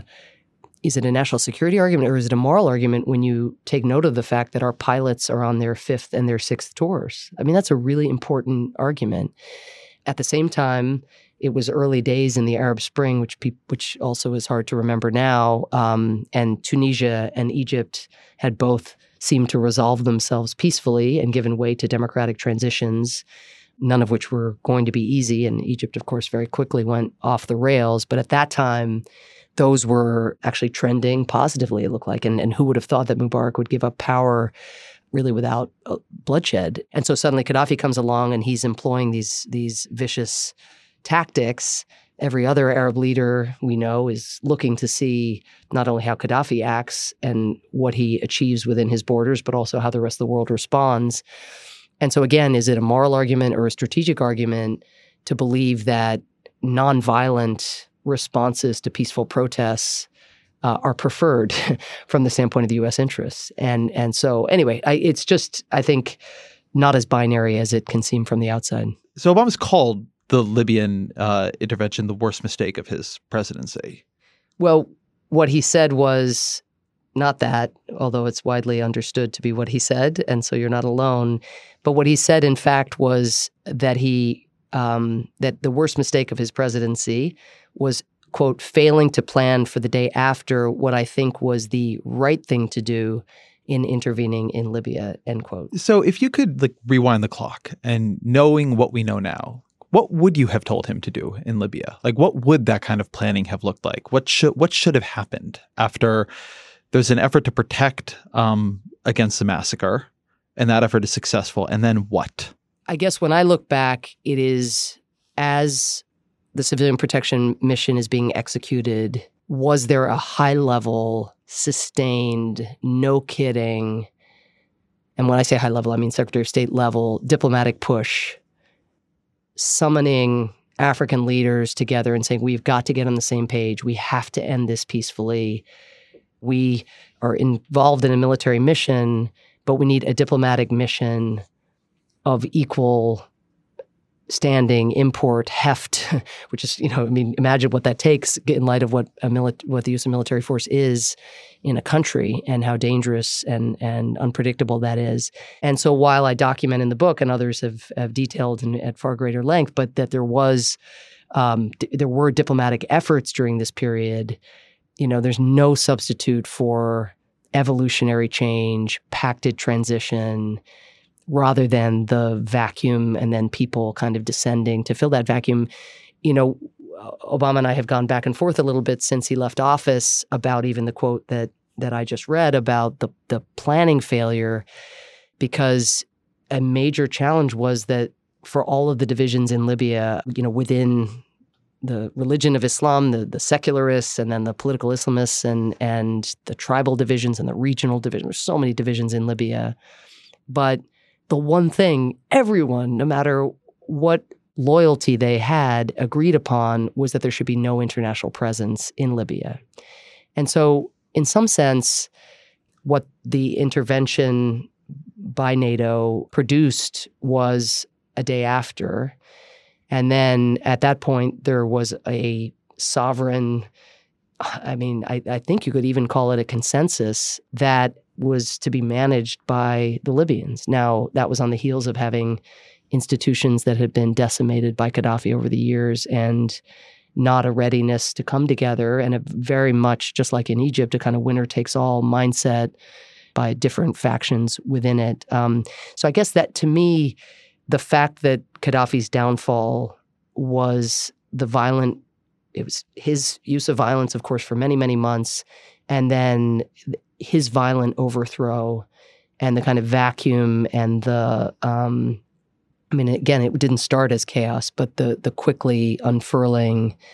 is it a national security argument or is it a moral argument when you take note of the fact that our pilots are on their fifth and their sixth tours? I mean, that's a really important argument. At the same time, it was early days in the Arab Spring, which pe- which also is hard to remember now. Um, and Tunisia and Egypt had both seemed to resolve themselves peacefully and given way to democratic transitions, none of which were going to be easy. And Egypt, of course, very quickly went off the rails. But at that time, those were actually trending positively, it looked like. And, and who would have thought that Mubarak would give up power really without uh, bloodshed? And so suddenly Gaddafi comes along and he's employing these, these vicious tactics. Every other Arab leader we know is looking to see not only how Gaddafi acts and what he achieves within his borders, but also how the rest of the world responds. And so again, is it a moral argument or a strategic argument to believe that nonviolent responses to peaceful protests uh, are preferred from the standpoint of the U S interests? And and so anyway, I, it's just, I think, not as binary as it can seem from the outside. So Obama's called the Libyan uh, intervention the worst mistake of his presidency. Well, what he said was not that, although it's widely understood to be what he said, and so you're not alone. But what he said, in fact, was that he um, that the worst mistake of his presidency was, quote, failing to plan for the day after what I think was the right thing to do in intervening in Libya, end quote. So if you could like rewind the clock and knowing what we know now, what would you have told him to do in Libya? Like, what would that kind of planning have looked like? What should what should have happened after there's an effort to protect um, against the massacre, and that effort is successful? And then what? I guess when I look back, it is as the civilian protection mission is being executed, was there a high-level, sustained, no kidding, and when I say high level, I mean Secretary of State level, diplomatic push, summoning African leaders together and saying, we've got to get on the same page. We have to end this peacefully. We are involved in a military mission, but we need a diplomatic mission of equal standing, import, heft, which is, you know, I mean, imagine what that takes in light of what a mili- what the use of military force is in a country and how dangerous and and unpredictable that is. And so while I document in the book, and others have, have detailed in, at far greater length, but that there was, um, d- there were diplomatic efforts during this period, you know, there's no substitute for evolutionary change, pacted transition, rather than the vacuum and then people kind of descending to fill that vacuum. You know, Obama and I have gone back and forth a little bit since he left office about even the quote that that I just read about the the planning failure, because a major challenge was that for all of the divisions in Libya, you know, within the religion of Islam, the, the secularists, and then the political Islamists, and and the tribal divisions and the regional divisions. There's so many divisions in Libya. But the one thing everyone, no matter what loyalty they had, agreed upon was that there should be no international presence in Libya. And so, in some sense, what the intervention by NATO produced was a day after. And then at that point, there was a sovereign, I mean, I, I think you could even call it a consensus that was to be managed by the Libyans. Now, that was on the heels of having institutions that had been decimated by Gaddafi over the years and not a readiness to come together, and a very much, just like in Egypt, a kind of winner-takes-all mindset by different factions within it. Um, so I guess that, to me, the fact that Gaddafi's downfall was the violent, it was his use of violence, of course, for many, many months, and then his violent overthrow and the kind of vacuum and the, um, I mean, again, it didn't start as chaos, but the the quickly unfurling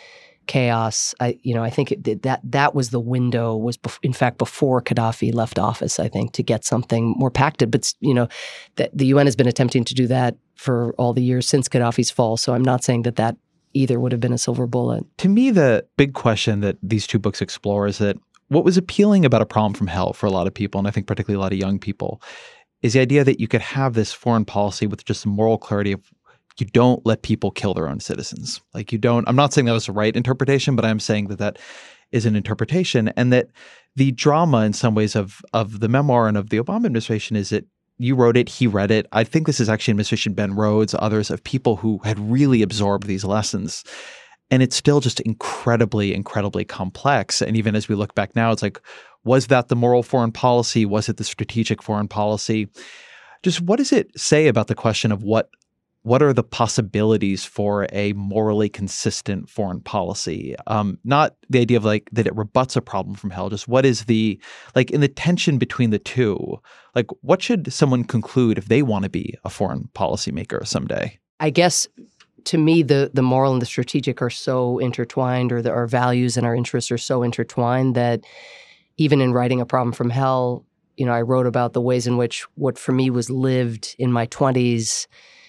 chaos. I, you know, I think it, that that was the window. Was bef- in fact before Gaddafi left office. I think to get something more pacted. But you know, that the U N has been attempting to do that for all the years since Gaddafi's fall. So I'm not saying that that either would have been a silver bullet. To me, the big question that these two books explore is that what was appealing about A Problem from Hell for a lot of people, and I think particularly a lot of young people, is the idea that you could have this foreign policy with just the moral clarity of you don't let people kill their own citizens. Like you don't, I'm not saying that was the right interpretation, but I'm saying that that is an interpretation, and that the drama in some ways of of the memoir and of the Obama administration is that you wrote it, he read it. I think this is actually administration Ben Rhodes, others of people who had really absorbed these lessons. And it's still just incredibly, incredibly complex. And even as we look back now, it's like, was that the moral foreign policy? Was it the strategic foreign policy? Just what does it say about the question of what what are the possibilities for a morally consistent foreign policy? Um, not the idea of like that it rebuts a problem from hell. Just what is the, like in the tension between the two, like what should someone conclude if they want to be a foreign policymaker someday? I guess to me, the the moral and the strategic are so intertwined, or the, our values and our interests are so intertwined that even in writing A Problem from Hell, you know, I wrote about the ways in which what for me was lived in my twenties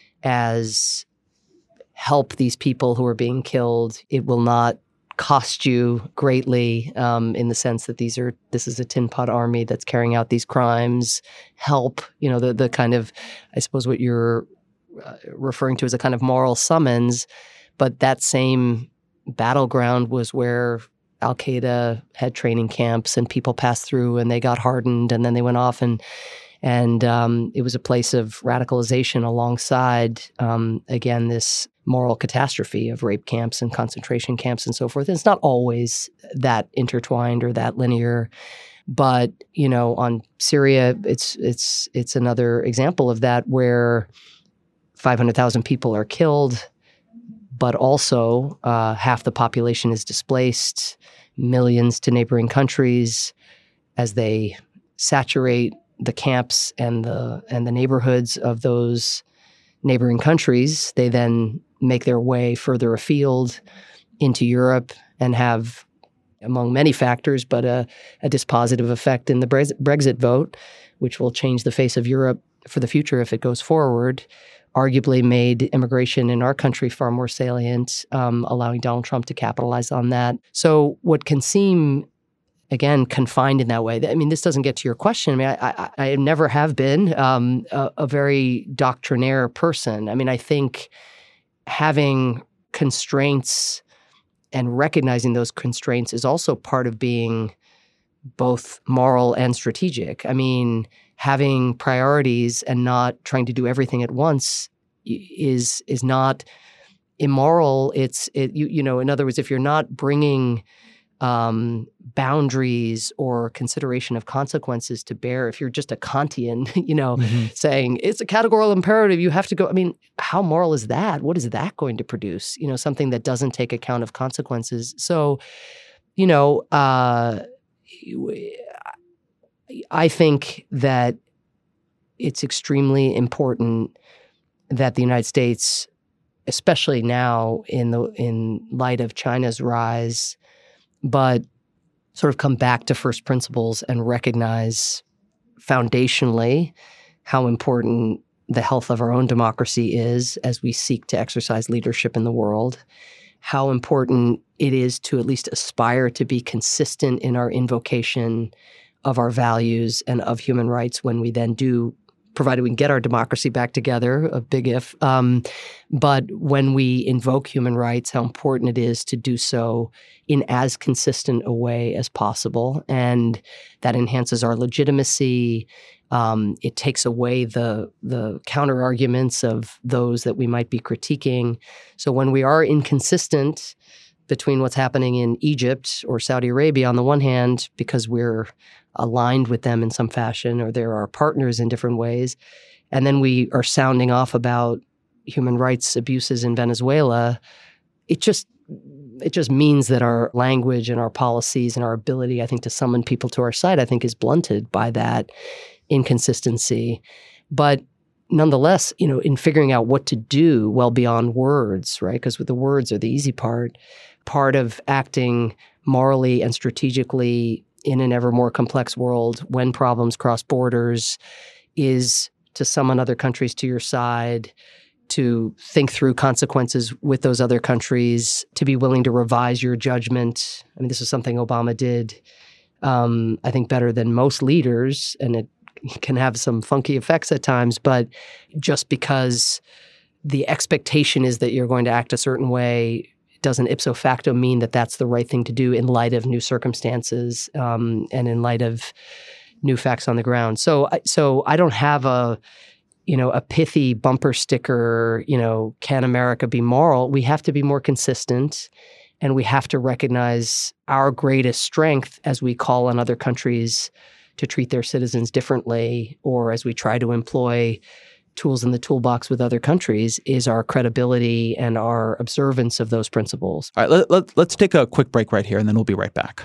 as help these people who are being killed. It will not cost you greatly um, in the sense that these are this is a tin pot army that's carrying out these crimes. Help, you know, the the kind of, I suppose what you're uh, referring to as a kind of moral summons, but that same battleground was where Al-Qaeda had training camps and people passed through and they got hardened and then they went off and And um, it was a place of radicalization alongside, um, again, this moral catastrophe of rape camps and concentration camps and so forth. And it's not always that intertwined or that linear. But, you know, on Syria, it's it's it's another example of that where five hundred thousand people are killed, but also uh, half the population is displaced, millions to neighboring countries as they saturate the camps and the and the neighborhoods of those neighboring countries. They then make their way further afield into Europe and have, among many factors, but a, a dispositive effect in the Brexit vote, which will change the face of Europe for the future if it goes forward, arguably made immigration in our country far more salient, um, allowing Donald Trump to capitalize on that. So what can seem, again, confined in that way. I mean, this doesn't get to your question. I mean, I, I, I never have been um, a, a very doctrinaire person. I mean, I think having constraints and recognizing those constraints is also part of being both moral and strategic. I mean, having priorities and not trying to do everything at once is is not immoral. It's, it, you, you know, in other words, if you're not bringing Um, boundaries or consideration of consequences to bear, if you're just a Kantian, you know, mm-hmm. saying it's a categorical imperative, you have to go. I mean, how moral is that? What is that going to produce? You know, something that doesn't take account of consequences. So, you know, uh, I think that it's extremely important that the United States, especially now in the in light of China's rise, but sort of come back to first principles and recognize foundationally how important the health of our own democracy is as we seek to exercise leadership in the world, how important it is to at least aspire to be consistent in our invocation of our values and of human rights when we then do, provided we can get our democracy back together, a big if. Um, but when we invoke human rights, how important it is to do so in as consistent a way as possible. And that enhances our legitimacy. Um, it takes away the, the counter arguments of those that we might be critiquing. So when we are inconsistent between what's happening in Egypt or Saudi Arabia on the one hand, because we're aligned with them in some fashion, or they're our partners in different ways, and then we are sounding off about human rights abuses in Venezuela, it just it just means that our language and our policies and our ability, I think, to summon people to our side, I think, is blunted by that inconsistency. But nonetheless, you know, in figuring out what to do well beyond words, right? Because the words are the easy part. part of acting morally and strategically in an ever more complex world when problems cross borders is to summon other countries to your side, to think through consequences with those other countries, to be willing to revise your judgment. I mean, this is something Obama did, um, I think, better than most leaders, and it can have some funky effects at times, but just because the expectation is that you're going to act a certain way doesn't ipso facto mean that that's the right thing to do in light of new circumstances um, and in light of new facts on the ground. So, so I don't have a, you know, a pithy bumper sticker, you know, can America be moral? We have to be more consistent, and we have to recognize our greatest strength as we call on other countries to treat their citizens differently, or as we try to employ tools in the toolbox with other countries, is our credibility and our observance of those principles. All right, let, let, let's take a quick break right here, and then we'll be right back.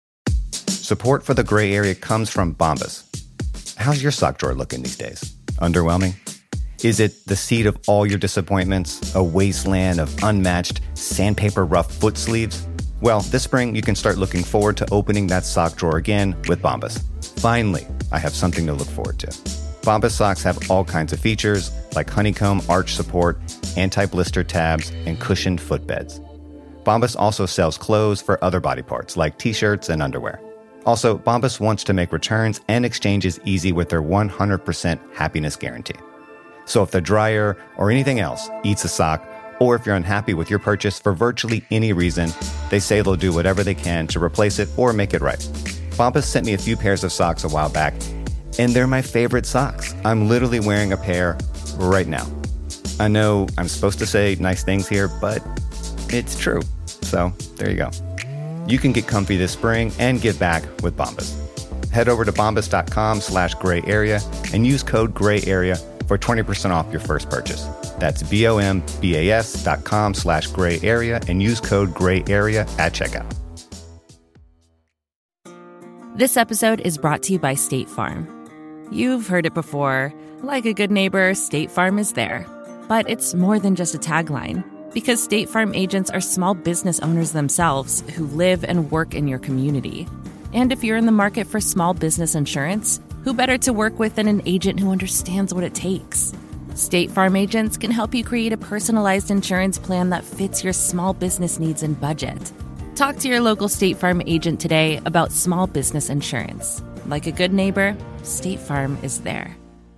Support for The Gray Area comes from Bombas. How's your sock drawer looking these days? Underwhelming? Is it the seat of all your disappointments, a wasteland of unmatched sandpaper rough foot sleeves? Well, this spring, you can start looking forward to opening that sock drawer again with Bombas. Finally, I have something to look forward to. Bombas socks have all kinds of features like honeycomb arch support, anti-blister tabs, and cushioned footbeds. Bombas also sells clothes for other body parts like t-shirts and underwear. Also, Bombas wants to make returns and exchanges easy with their one hundred percent happiness guarantee. So if the dryer or anything else eats a sock, or if you're unhappy with your purchase for virtually any reason, they say they'll do whatever they can to replace it or make it right. Bombas sent me a few pairs of socks a while back, and they're my favorite socks. I'm literally wearing a pair right now. I know I'm supposed to say nice things here, but it's true. So there you go. You can get comfy this spring and give back with Bombas. Head over to bombas.com slash gray area and use code gray area for twenty percent off your first purchase. That's B-O-M-B-A-S dot com slash gray area and use code gray area at checkout. This episode is brought to you by State Farm. You've heard it before. Like a good neighbor, State Farm is there. But it's more than just a tagline, because State Farm agents are small business owners themselves who live and work in your community. And if you're in the market for small business insurance, who better to work with than an agent who understands what it takes? State Farm agents can help you create a personalized insurance plan that fits your small business needs and budget. Talk to your local State Farm agent today about small business insurance. Like a good neighbor, State Farm is there.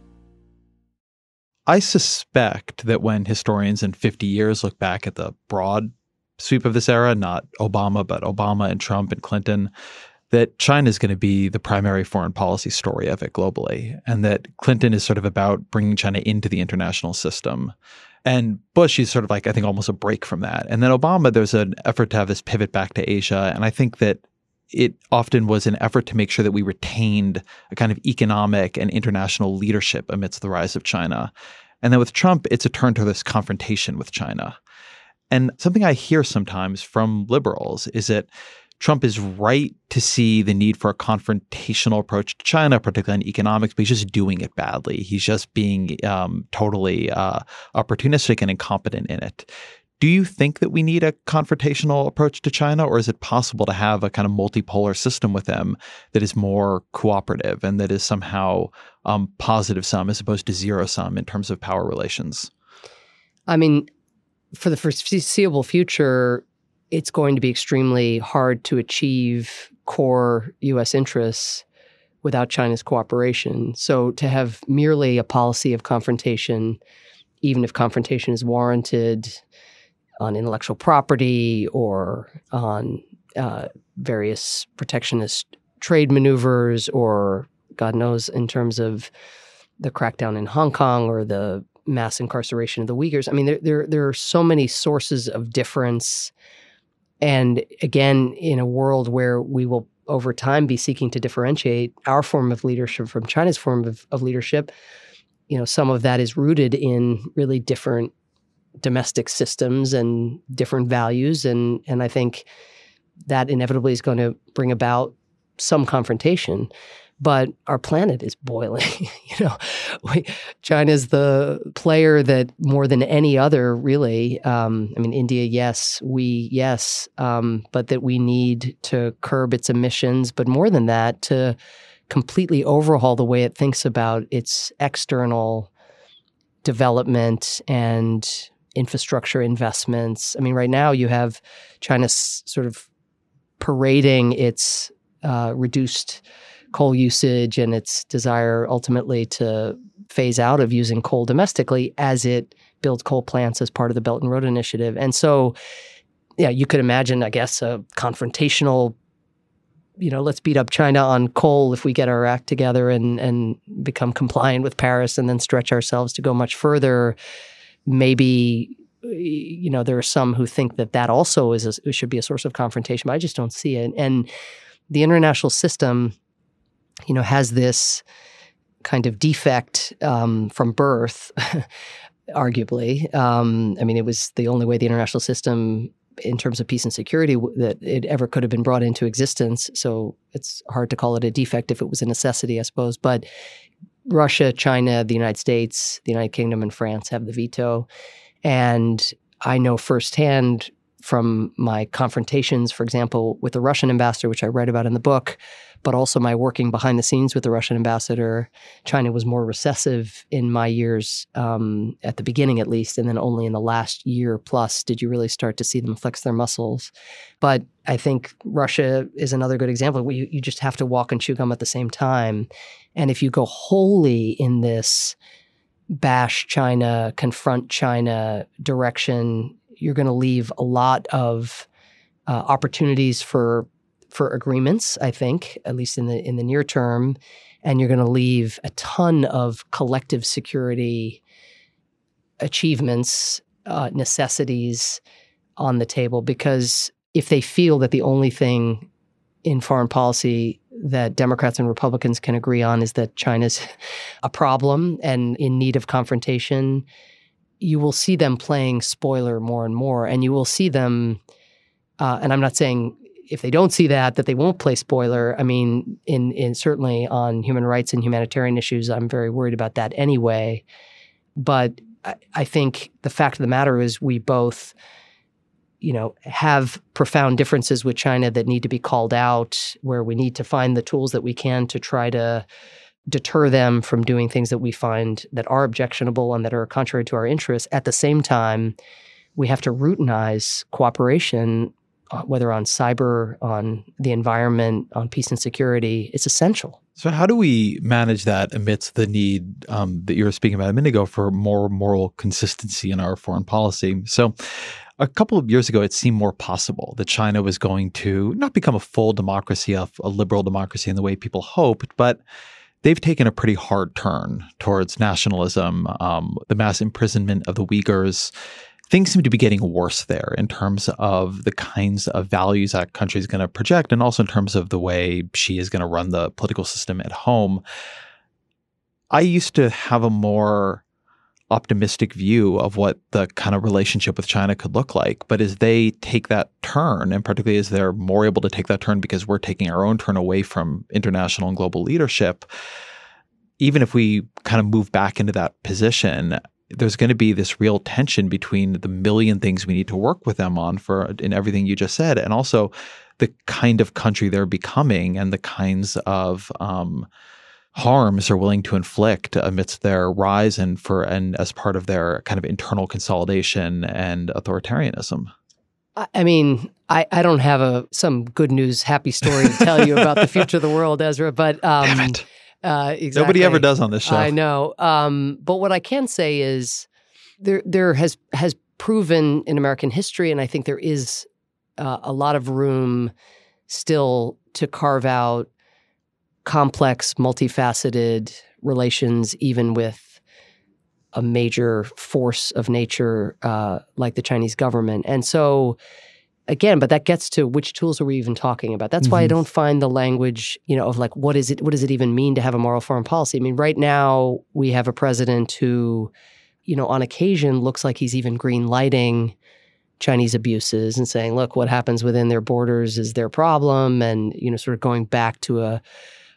I suspect that when historians in fifty years look back at the broad sweep of this era, not Obama, but Obama and Trump and Clinton, that China is going to be the primary foreign policy story of it globally, and that Clinton is sort of about bringing China into the international system. And Bush is sort of like, I think, almost a break from that. And then Obama, there's an effort to have this pivot back to Asia. And I think that it often was an effort to make sure that we retained a kind of economic and international leadership amidst the rise of China. And then with Trump, it's a turn to this confrontation with China. And something I hear sometimes from liberals is that Trump is right to see the need for a confrontational approach to China, particularly in economics, but he's just doing it badly. He's just being um, totally uh, opportunistic and incompetent in it. Do you think that we need a confrontational approach to China, or is it possible to have a kind of multipolar system with them that is more cooperative and that is somehow um, positive sum as opposed to zero sum in terms of power relations? I mean, for the foreseeable future, it's going to be extremely hard to achieve core U S interests without China's cooperation. So to have merely a policy of confrontation, even if confrontation is warranted on intellectual property or on uh, various protectionist trade maneuvers, or God knows in terms of the crackdown in Hong Kong or the mass incarceration of the Uyghurs. I mean, there there, there are so many sources of difference. And again, in a world where we will over time be seeking to differentiate our form of leadership from China's form of, of leadership, you know, some of that is rooted in really different domestic systems and different values. And, and I think that inevitably is going to bring about some confrontation. but our planet is boiling. you know, we, China's the player that more than any other, really. Um, I mean, India, yes, we, yes, um, but that we need to curb its emissions, but more than that, to completely overhaul the way it thinks about its external development and infrastructure investments. I mean, right now you have China s- sort of parading its uh, reduced coal usage and its desire ultimately to phase out of using coal domestically as it builds coal plants as part of the Belt and Road Initiative. And so, yeah, you could imagine, I guess, a confrontational, you know, let's beat up China on coal if we get our act together and, and become compliant with Paris and then stretch ourselves to go much further. Maybe, you know, there are some who think that that also is a, should be a source of confrontation, but I just don't see it. And the international system, you know, has this kind of defect um, from birth, arguably. Um, I mean, it was the only way the international system, in terms of peace and security, that it ever could have been brought into existence. So it's hard to call it a defect if it was a necessity, I suppose. But Russia, China, the United States, the United Kingdom, and France have the veto. And I know firsthand from my confrontations, for example, with the Russian ambassador, which I write about in the book, but also my working behind the scenes with the Russian ambassador. China was more recessive in my years, um, at the beginning at least, and then only in the last year plus did you really start to see them flex their muscles. But I think Russia is another good example where you, you just have to walk and chew gum at the same time. And if you go wholly in this bash China, confront China direction, you're going to leave a lot of uh, opportunities for for agreements, I think, at least in the in the near term, and you're going to leave a ton of collective security achievements, uh, necessities on the table. Because if they feel that the only thing in foreign policy that Democrats and Republicans can agree on is that China's a problem and in need of confrontation, you will see them playing spoiler more and more. And you will see them, uh, and I'm not saying if they don't see that, that they won't play spoiler. I mean, in, in certainly on human rights and humanitarian issues, I'm very worried about that anyway. But I, I think the fact of the matter is we both, you know, have profound differences with China that need to be called out, where we need to find the tools that we can to try to deter them from doing things that we find that are objectionable and that are contrary to our interests. At the same time, we have to routinize cooperation, uh, whether on cyber, on the environment, on peace and security. It's essential. So how do we manage that amidst the need um, that you were speaking about a minute ago for more moral consistency in our foreign policy? So a couple of years ago, it seemed more possible that China was going to not become a full democracy, a, a liberal democracy in the way people hoped, but they've taken a pretty hard turn towards nationalism, um, the mass imprisonment of the Uyghurs. Things seem to be getting worse there in terms of the kinds of values that country is going to project, and also in terms of the way Xi is going to run the political system at home. I used to have a more optimistic view of what the kind of relationship with China could look like. But as they take that turn, and particularly as they're more able to take that turn because we're taking our own turn away from international and global leadership, even if we kind of move back into that position, there's going to be this real tension between the million things we need to work with them on for in everything you just said, and also the kind of country they're becoming and the kinds of um, harms they're willing to inflict amidst their rise and for and as part of their kind of internal consolidation and authoritarianism. I mean, I, I don't have a some good news, happy story to tell you about the future of the world, Ezra, but um, Damn it. Uh, exactly. Nobody ever does on this show. I know. Um, but what I can say is there there has has proven in American history, and I think there is uh, a lot of room still to carve out complex, multifaceted relations, even with a major force of nature uh, like the Chinese government. And so, again, but that gets to which tools are we even talking about? That's mm-hmm. why I don't find the language, you know, of like, what is it, what does it even mean to have a moral foreign policy? I mean, right now we have a president who, you know, on occasion looks like he's even green lighting Chinese abuses and saying, look, what happens within their borders is their problem. And, you know, sort of going back to a,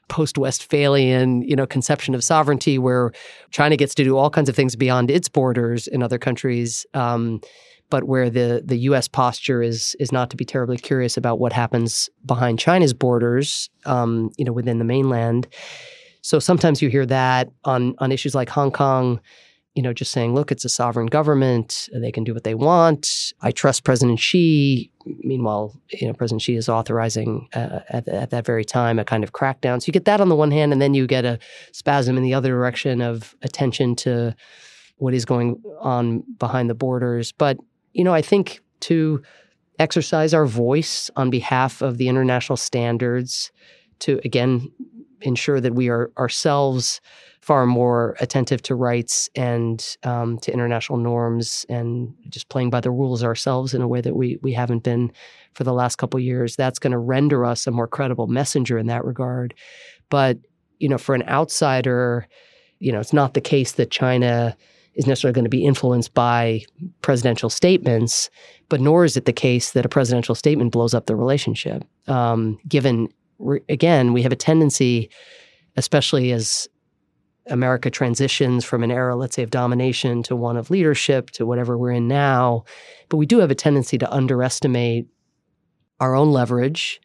post-Westphalian, you know, conception of sovereignty where China gets to do all kinds of things beyond its borders in other countries, um, but where the the U S posture is is not to be terribly curious about what happens behind China's borders, um, you know, within the mainland. So sometimes you hear that on on issues like Hong Kong, you know, just saying, look, it's a sovereign government. They can do what they want. I trust President Xi. Meanwhile, you know, President Xi is authorizing uh, at, at that very time a kind of crackdown. So you get that on the one hand, and then you get a spasm in the other direction of attention to what is going on behind the borders. But, you know, I think to exercise our voice on behalf of the international standards to, again, ensure that we are ourselves far more attentive to rights and um, to international norms and just playing by the rules ourselves in a way that we we haven't been for the last couple of years. That's going to render us a more credible messenger in that regard. But, you know, for an outsider, you know, it's not the case that China is necessarily going to be influenced by presidential statements, but nor is it the case that a presidential statement blows up the relationship. Um, given, again, we have a tendency, especially as America transitions from an era, let's say, of domination to one of leadership to whatever we're in now. But we do have a tendency to underestimate our own leverage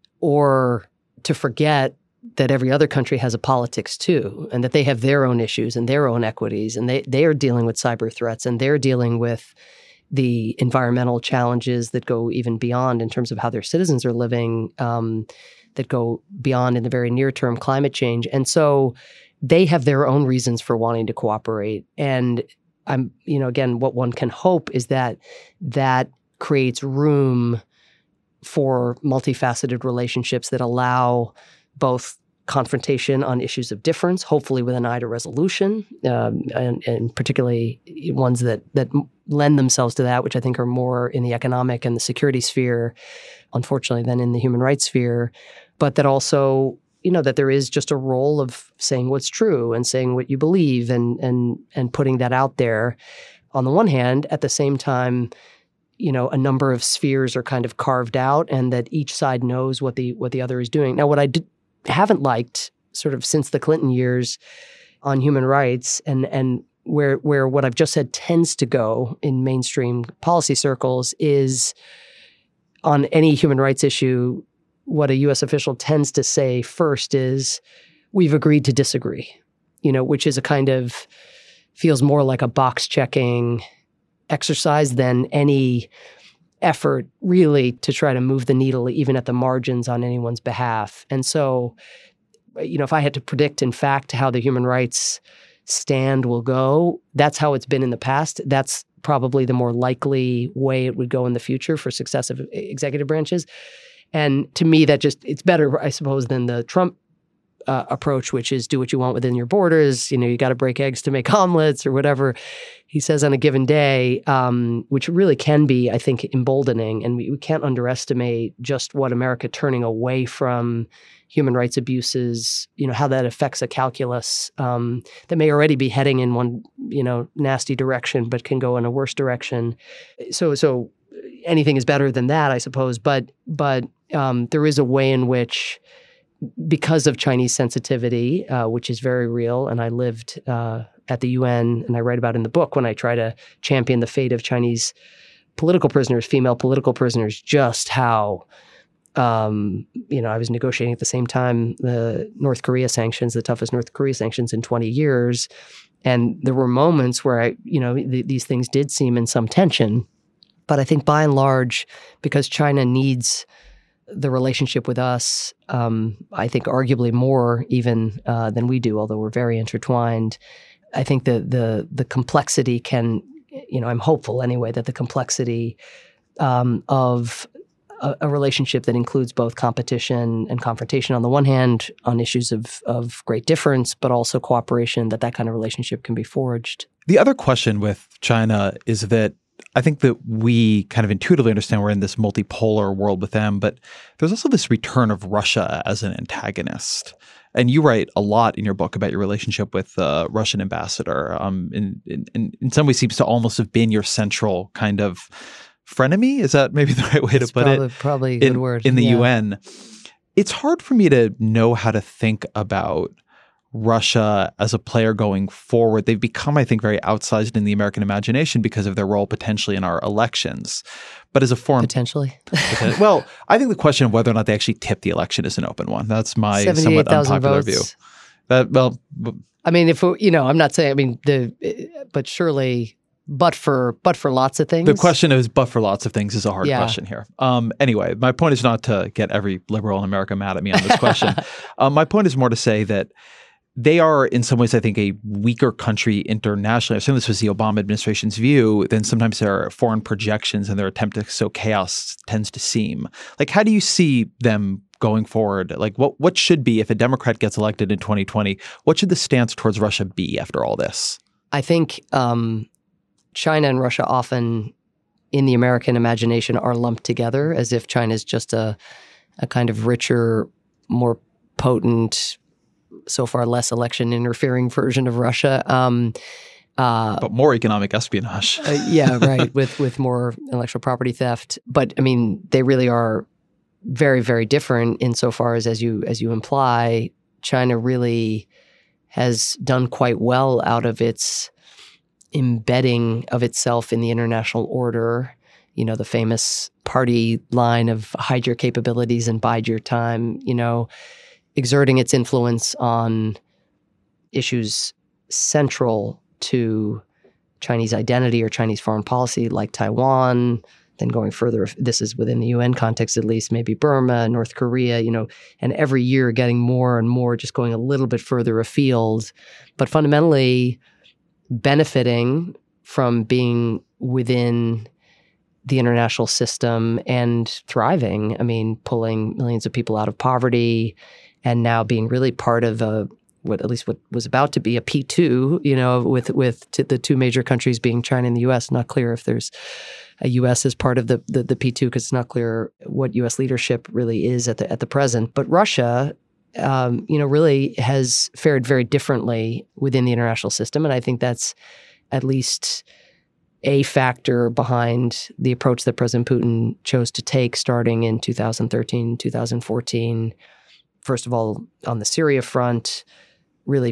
or to forget that every other country has a politics too, and that they have their own issues and their own equities, and they, they are dealing with cyber threats, and they're dealing with the environmental challenges that go even beyond in terms of how their citizens are living, um, that go beyond in the very near term climate change. And so they have their own reasons for wanting to cooperate. And I'm, you know, again, what one can hope is that that creates room for multifaceted relationships that allow both confrontation on issues of difference, hopefully with an eye to resolution, um, and, and particularly ones that that lend themselves to that, which I think are more in the economic and the security sphere, unfortunately, than in the human rights sphere, but that also, you know, that there is just a role of saying what's true and saying what you believe and and and putting that out there. On the one hand, at the same time, you know, a number of spheres are kind of carved out, and that each side knows what the what the other is doing. Now, what I did, haven't liked, sort of since the Clinton years, on human rights, and and where where what I've just said tends to go in mainstream policy circles is on any human rights issue. What a U S official tends to say first is, we've agreed to disagree, you know, which is a kind of, feels more like a box checking exercise than any effort really to try to move the needle even at the margins on anyone's behalf. And so, you know, if I had to predict in fact how the human rights stand will go, that's how it's been in the past. That's probably the more likely way it would go in the future for successive executive branches. And to me, that just, it's better, I suppose, than the Trump uh, approach, which is do what you want within your borders. You know, you got to break eggs to make omelets or whatever he says on a given day, um, which really can be, I think, emboldening. And we, we can't underestimate just what America turning away from human rights abuses, you know, how that affects a calculus um, that may already be heading in one, you know, nasty direction, but can go in a worse direction. So, so anything is better than that, I suppose. But, but um, there is a way in which, because of Chinese sensitivity, uh, which is very real, and I lived uh, at the U N, and I write about in the book when I try to champion the fate of Chinese political prisoners, female political prisoners, just how, um, you know, I was negotiating at the same time the North Korea sanctions, the toughest North Korea sanctions in twenty years. And there were moments where I, you know, th- these things did seem in some tension. But I think by and large, because China needs the relationship with us, um, I think arguably more even uh, than we do, although we're very intertwined. I think the the the complexity can, you know, I'm hopeful anyway that the complexity um, of a, a relationship that includes both competition and confrontation on the one hand, on issues of of great difference, but also cooperation, that that kind of relationship can be forged. The other question with China is that I think that we kind of intuitively understand we're in this multipolar world with them, but there's also this return of Russia as an antagonist. And you write a lot in your book about your relationship with the uh, Russian ambassador. Um, in, in, in some ways seems to almost have been your central kind of frenemy. Is that maybe the right way That's to put probably, it? Probably a good in, word. In the yeah. U N. It's hard for me to know how to think about Russia as a player going forward. They've become, I think, very outsized in the American imagination because of their role potentially in our elections. But as a foreign... Potentially? well, I think the question of whether or not they actually tip the election is an open one. That's my somewhat unpopular votes. view. That, well... I mean, if, you know, I'm not saying, I mean, the, but surely... But for but for lots of things. The question is, but for lots of things is a hard yeah. question here. Um, anyway, my point is not to get every liberal in America mad at me on this question. um, my point is more to say that they are, in some ways, I think, a weaker country internationally. I assume this was the Obama administration's view. Then sometimes there are foreign projections and their attempt to sow chaos tends to seem. Like, how do you see them going forward? Like, what what should be, if a Democrat gets elected in twenty twenty, what should the stance towards Russia be after all this? I think um, China and Russia often, in the American imagination, are lumped together as if China is just a a kind of richer, more potent, so far less election interfering version of Russia. Um, uh, but more economic espionage. uh, yeah, right, with with more intellectual property theft. But I mean, they really are very, very different insofar as, as you as you imply, China really has done quite well out of its embedding of itself in the international order. You know, the famous party line of hide your capabilities and bide your time, you know, exerting its influence on issues central to Chinese identity or Chinese foreign policy, like Taiwan, then going further, this is within the U N context at least, maybe Burma, North Korea, you know, and every year getting more and more, just going a little bit further afield, but fundamentally benefiting from being within the international system and thriving. I mean, pulling millions of people out of poverty and now being really part of a, what at least what was about to be a P two, you know, with with t- the two major countries being China and the U S. Not clear if there's a U S as part of the the, the P two, because it's not clear what U S leadership really is at the at the present. But Russia, um, you know, really has fared very differently within the international system, and I think that's at least a factor behind the approach that President Putin chose to take starting in two thousand thirteen, two thousand fourteen. First of all, on the Syria front, really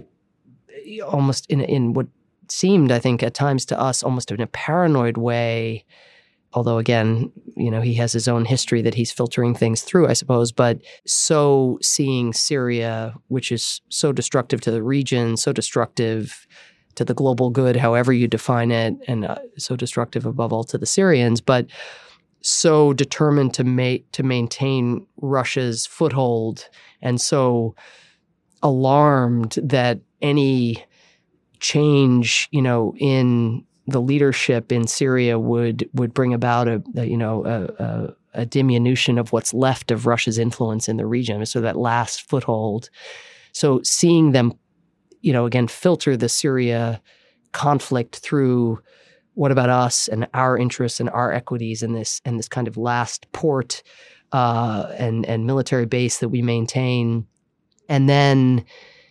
almost in in what seemed, I think, at times to us, almost in a paranoid way. Although, again, you know, he has his own history that he's filtering things through, I suppose. But so seeing Syria, which is so destructive to the region, so destructive to the global good, however you define it, and uh, so destructive above all to the Syrians, but so determined to make to maintain Russia's foothold, and so alarmed that any change, you know, in the leadership in Syria would would bring about a, a you know a, a, a diminution of what's left of Russia's influence in the region. So that last foothold. So seeing them, you know, again, filter the Syria conflict through what about us and our interests and our equities in this and this kind of last port uh, and and military base that we maintain, and then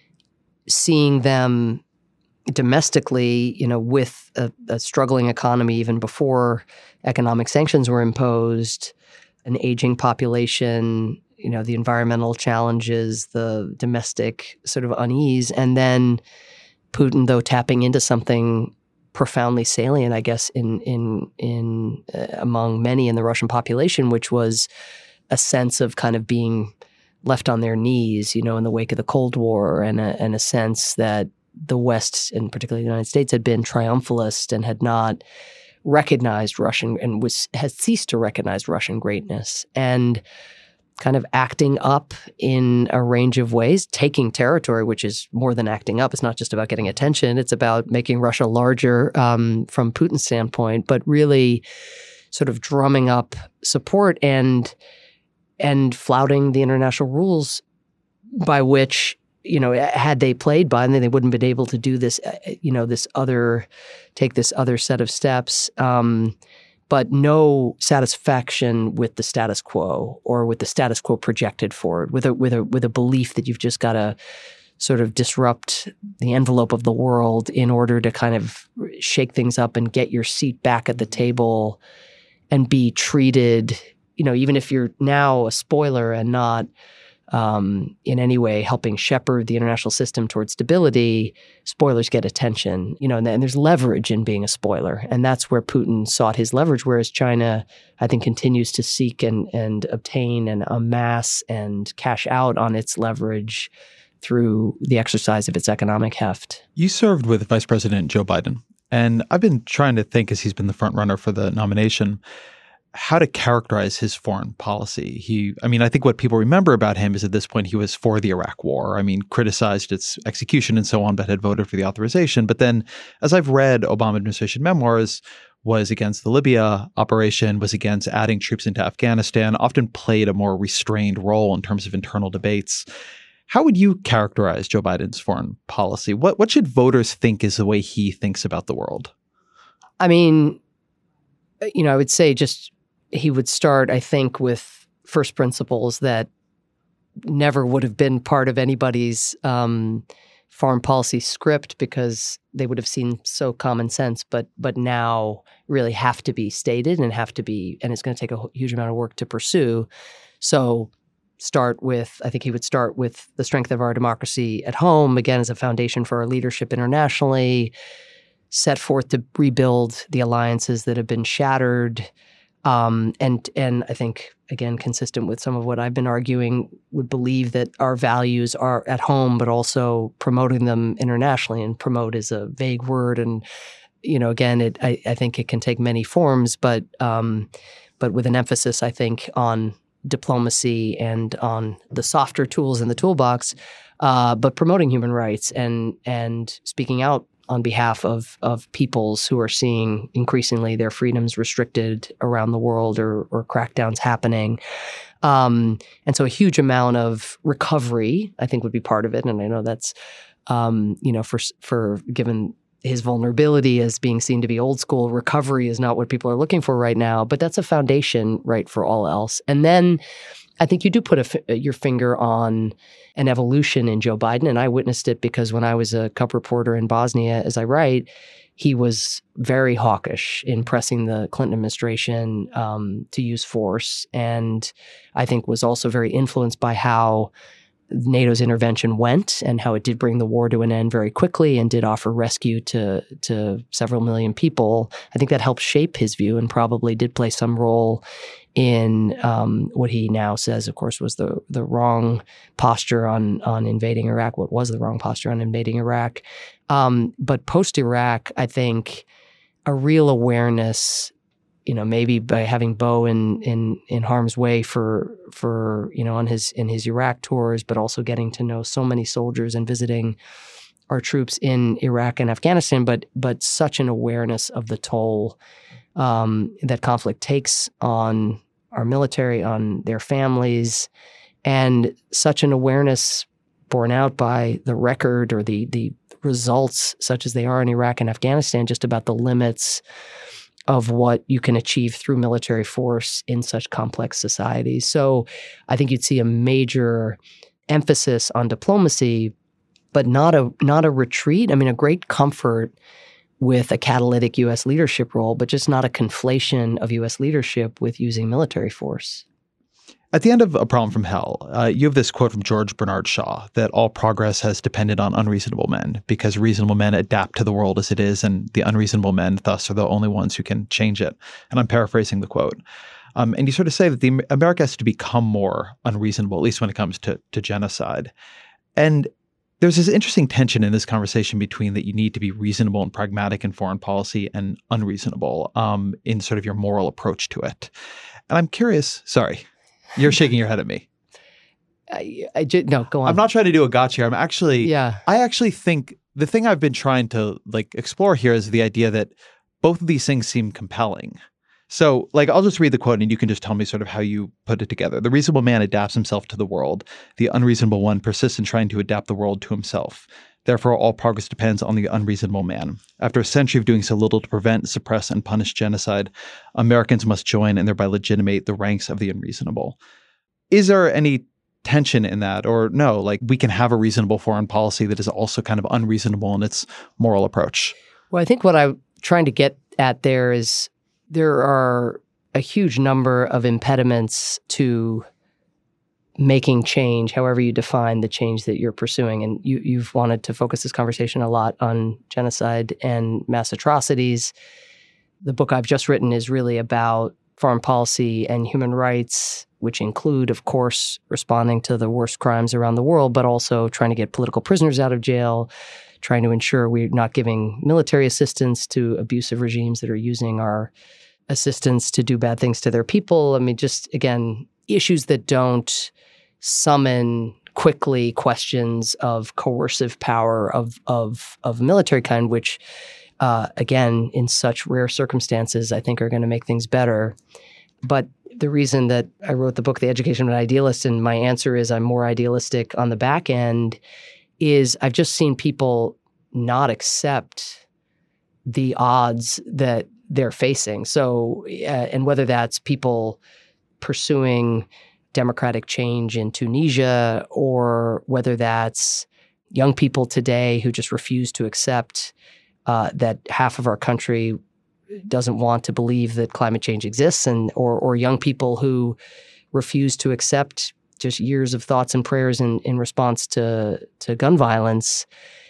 seeing them domestically, you know, with a, a struggling economy even before economic sanctions were imposed, an aging population, you know, the environmental challenges, the domestic sort of unease, and then Putin, though, tapping into something profoundly salient, I guess, in in in uh, among many in the Russian population, which was a sense of kind of being left on their knees, you know, in the wake of the Cold War, and a, and a sense that the West, and particularly the United States, had been triumphalist and had not recognized Russian and was had ceased to recognize Russian greatness, and kind of acting up in a range of ways, taking territory, which is more than acting up. It's not just about getting attention. It's about making Russia larger um, from Putin's standpoint, but really sort of drumming up support and and flouting the international rules by which, you know, had they played by, then they wouldn't have been able to do this, you know, this other, take this other set of steps. Um, but no satisfaction with the status quo or with the status quo projected forward, with a with a with a belief that you've just got to sort of disrupt the envelope of the world in order to kind of shake things up and get your seat back at the table and be treated, you know, even if you're now a spoiler and not um, in any way helping shepherd the international system towards stability, spoilers get attention. You know, and, and there's leverage in being a spoiler, and that's where Putin sought his leverage. Whereas China, I think, continues to seek and and obtain and amass and cash out on its leverage through the exercise of its economic heft. You served with Vice President Joe Biden, and I've been trying to think, as he's been the front runner for the nomination, how to characterize his foreign policy. He, I mean, I think what people remember about him is at this point he was for the Iraq War. I mean, criticized its execution and so on, but had voted for the authorization. But then, as I've read Obama administration memoirs, was against the Libya operation, was against adding troops into Afghanistan, often played a more restrained role in terms of internal debates. How would you characterize Joe Biden's foreign policy? What what should voters think is the way he thinks about the world? I mean, you know, I would say just he would start, I think, with first principles that never would have been part of anybody's um, foreign policy script because they would have seemed so common sense, but but now really have to be stated and have to be, and it's going to take a huge amount of work to pursue. So start with, I think he would start with the strength of our democracy at home, again, as a foundation for our leadership internationally, set forth to rebuild the alliances that have been shattered. Um, and and I think, again, consistent with some of what I've been arguing, would believe that our values are at home, but also promoting them internationally. And promote is a vague word. And, you know, again, it, I, I think it can take many forms, but um, but with an emphasis, I think, on diplomacy and on the softer tools in the toolbox, uh, but promoting human rights and and speaking out on behalf of of peoples who are seeing increasingly their freedoms restricted around the world or, or crackdowns happening. Um, and so a huge amount of recovery, I think, would be part of it. And I know that's, um, you know, for for given his vulnerability as being seen to be old school, recovery is not what people are looking for right now. But that's a foundation, right, for all else. And then I think you do put a f- your finger on an evolution in Joe Biden, and I witnessed it because when I was a cub reporter in Bosnia, as I write, he was very hawkish in pressing the Clinton administration um, to use force, and I think was also very influenced by how NATO's intervention went and how it did bring the war to an end very quickly and did offer rescue to to several million people. I think that helped shape his view and probably did play some role in um, what he now says, of course, was the the wrong posture on on invading Iraq. What was the wrong posture on invading Iraq? Um, but post-Iraq, I think a real awareness, you know, maybe by having Bo in in in harm's way for for you know on his in his Iraq tours, but also getting to know so many soldiers and visiting our troops in Iraq and Afghanistan, but but such an awareness of the toll um, that conflict takes on our military, on their families, and such an awareness borne out by the record or the the results, such as they are in Iraq and Afghanistan, just about the limits of what you can achieve through military force in such complex societies. So I think you'd see a major emphasis on diplomacy, but not a not a retreat. I mean, a great comfort with a catalytic U S leadership role, but just not a conflation of U S leadership with using military force. At the end of A Problem from Hell, uh, you have this quote from George Bernard Shaw that all progress has depended on unreasonable men because reasonable men adapt to the world as it is, and the unreasonable men thus are the only ones who can change it. And I'm paraphrasing the quote. Um, and you sort of say that the America has to become more unreasonable, at least when it comes to, to genocide. And there's this interesting tension in this conversation between that you need to be reasonable and pragmatic in foreign policy and unreasonable um, in sort of your moral approach to it. And I'm curious, sorry. You're shaking your head at me. I, I just, no, go on. I'm not trying to do a gotcha here. I'm actually, yeah. I actually think the thing I've been trying to like explore here is the idea that both of these things seem compelling. So like, I'll just read the quote and you can just tell me sort of how you put it together. The reasonable man adapts himself to the world. The unreasonable one persists in trying to adapt the world to himself. Therefore, all progress depends on the unreasonable man. After a century of doing so little to prevent, suppress, and punish genocide, Americans must join and thereby legitimate the ranks of the unreasonable. Is there any tension in that? Or no, like we can have a reasonable foreign policy that is also kind of unreasonable in its moral approach? Well, I think what I'm trying to get at there is there are a huge number of impediments to making change, however you define the change that you're pursuing. And you, you've wanted to focus this conversation a lot on genocide and mass atrocities. The book I've just written is really about foreign policy and human rights, which include, of course, responding to the worst crimes around the world, but also trying to get political prisoners out of jail, trying to ensure we're not giving military assistance to abusive regimes that are using our assistance to do bad things to their people. I mean, just, again, issues that don't summon quickly questions of coercive power of of of military kind, which, uh, again, in such rare circumstances, I think are going to make things better. But the reason that I wrote the book, The Education of an Idealist, and my answer is I'm more idealistic on the back end, is I've just seen people not accept the odds that they're facing. So, uh, and whether that's people pursuing democratic change in Tunisia, or whether that's young people today who just refuse to accept uh, that half of our country doesn't want to believe that climate change exists, and or or young people who refuse to accept just years of thoughts and prayers in, in response to to gun violence.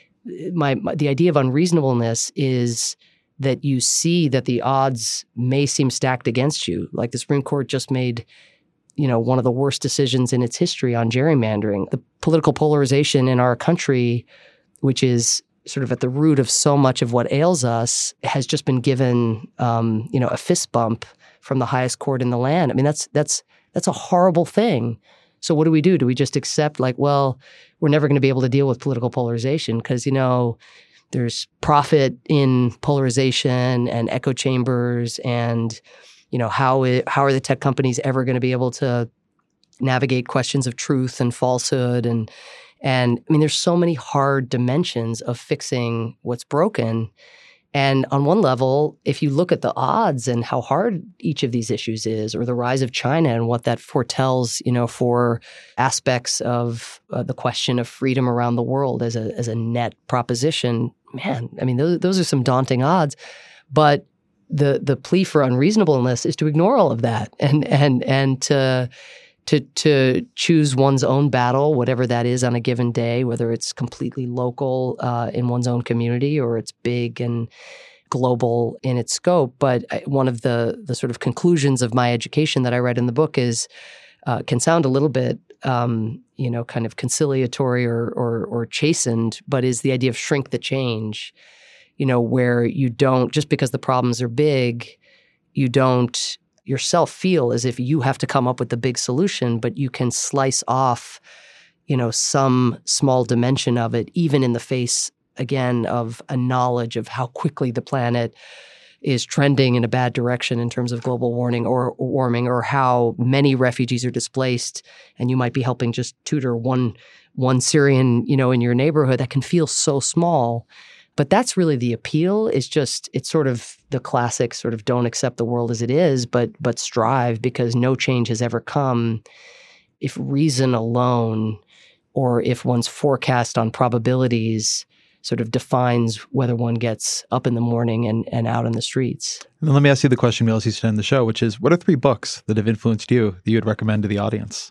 My, my the idea of unreasonableness is that you see that the odds may seem stacked against you. Like the Supreme Court just made, you know, one of the worst decisions in its history on gerrymandering. The political polarization in our country, which is sort of at the root of so much of what ails us, has just been given, um, you know, a fist bump from the highest court in the land. I mean, that's that's that's a horrible thing. So what do we do? Do we just accept, like, well, we're never going to be able to deal with political polarization because, you know, there's profit in polarization and echo chambers, and, you know, how it, how are the tech companies ever going to be able to navigate questions of truth and falsehood? And, and I mean, there's so many hard dimensions of fixing what's broken. And on one level, if you look at the odds and how hard each of these issues is, or the rise of China and what that foretells, you know, for aspects of uh, the question of freedom around the world as a as a net proposition, man, I mean, those those are some daunting odds. But the the plea for unreasonableness is to ignore all of that and and and to to to choose one's own battle, whatever that is on a given day, whether it's completely local uh, in one's own community or it's big and global in its scope. But one of the the sort of conclusions of my education that I write in the book is uh, can sound a little bit um, you know kind of conciliatory or, or or chastened, but is the idea of shrink the change. You know, where you don't, just because the problems are big, you don't yourself feel as if you have to come up with the big solution, but you can slice off, you know, some small dimension of it, even in the face, again, of a knowledge of how quickly the planet is trending in a bad direction in terms of global warming or warming, or how many refugees are displaced, and you might be helping just tutor one one Syrian, you know, in your neighborhood. That can feel so small. But that's really the appeal. Is just, it's sort of the classic sort of don't accept the world as it is, but but strive, because no change has ever come if reason alone, or if one's forecast on probabilities sort of defines whether one gets up in the morning and, and out in the streets. And let me ask you the question we always used to end the show, which is, what are three books that have influenced you that you would recommend to the audience?